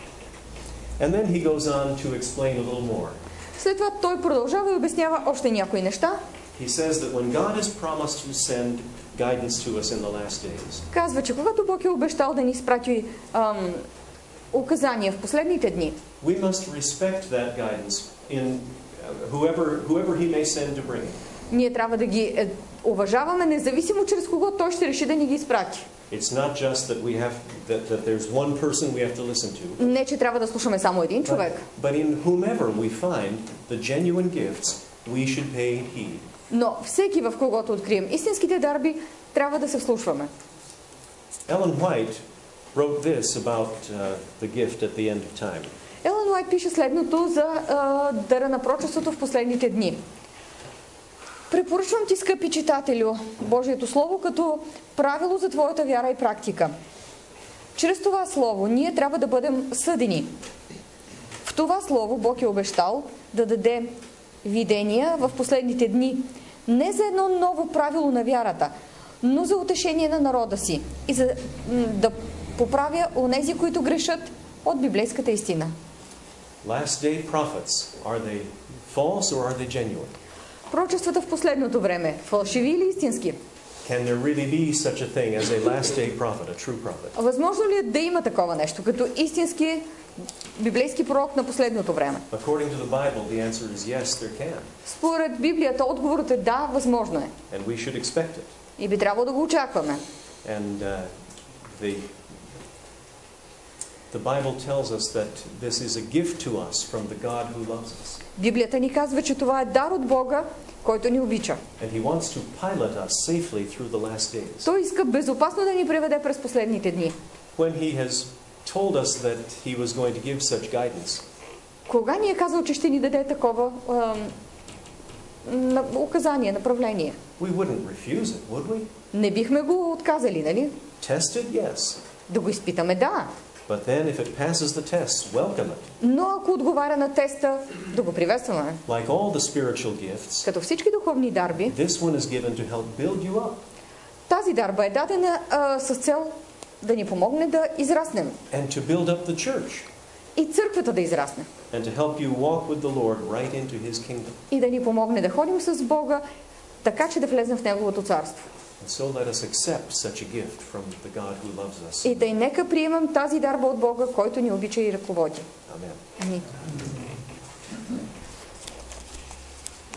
S2: And then he goes on to explain a little more.
S1: След това той продължава и обяснява още някои неща.
S2: He says that when God has promised to send guidance to us in the last days,
S1: Казва, че когато Бог е обещал да ни изпрати ам, указания в последните дни,
S2: we must respect that guidance in uh, whoever, whoever he may send to bring it.
S1: ние трябва да ги е, уважаваме, независимо чрез кого той ще реши да ни ги изпрати.
S2: It's not just that we have that, that there's one person we have to listen to.
S1: Не, че трябва да слушаме само един човек.
S2: But, but in whomever we find the genuine gifts, we should pay heed.
S1: Но всеки, в когото открием истинските дарби, трябва да се вслушваме.
S2: Ellen White wrote this about uh, the gift at the end of time.
S1: Елън Уайт пише следното за а, дара на пророчеството в последните дни. Препоръчвам ти, скъпи читателю, Божието Слово като правило за твоята вяра и практика. Чрез това Слово ние трябва да бъдем съдени. В това Слово Бог е обещал да даде видения в последните дни не за едно ново правило на вярата, но за утешение на народа си и за да поправя онези, които грешат от библейската истина.
S2: Last day prophets, are they false or are they genuine?
S1: Пророчествата в последното време, фалшиви или истински?
S2: Can there really be such a thing as a last day prophet, a true prophet?
S1: Възможно ли е да има такова нещо, като истински библейски пророк на последното време?
S2: According to the Bible, the answer is yes, there can.
S1: Според Библията отговорът е да, възможно е.
S2: And we should expect it.
S1: И би трябвало да го очакваме.
S2: And uh, the The Bible tells us that this is a gift to us from the God who loves us.
S1: Библията ни казва, че това е дар от Бога, който ни обича.
S2: And he wants to pilot us safely through the last days.
S1: Той иска безопасно да ни преведе през последните дни.
S2: When he has told us that he was going to give such guidance.
S1: Кога ни е казал, че ще ни даде такова а, указание, направление?
S2: We wouldn't refuse it, would we?
S1: Не бихме го отказали, нали?
S2: Test it, yes.
S1: Да го изпитаме, да.
S2: But then if it passes the test, welcome it.
S1: Но ако отговаря на теста, да го приветстваме.
S2: Like all the spiritual gifts,
S1: Като всички духовни дарби,
S2: this one is given to help build you up
S1: тази дарба е дадена а, с цел да ни помогне да израснем.
S2: and to build up the church
S1: И църквата да израсне.
S2: and to help you walk with the Lord right into his kingdom.
S1: И да ни помогне да ходим с Бога, така че да влезем в Неговото царство.
S2: And so let us accept such a gift from the God who loves us.
S1: И да и нека приемам тази дарба от Бога, който ни обича и ръководи.
S2: Amen.
S1: Амин.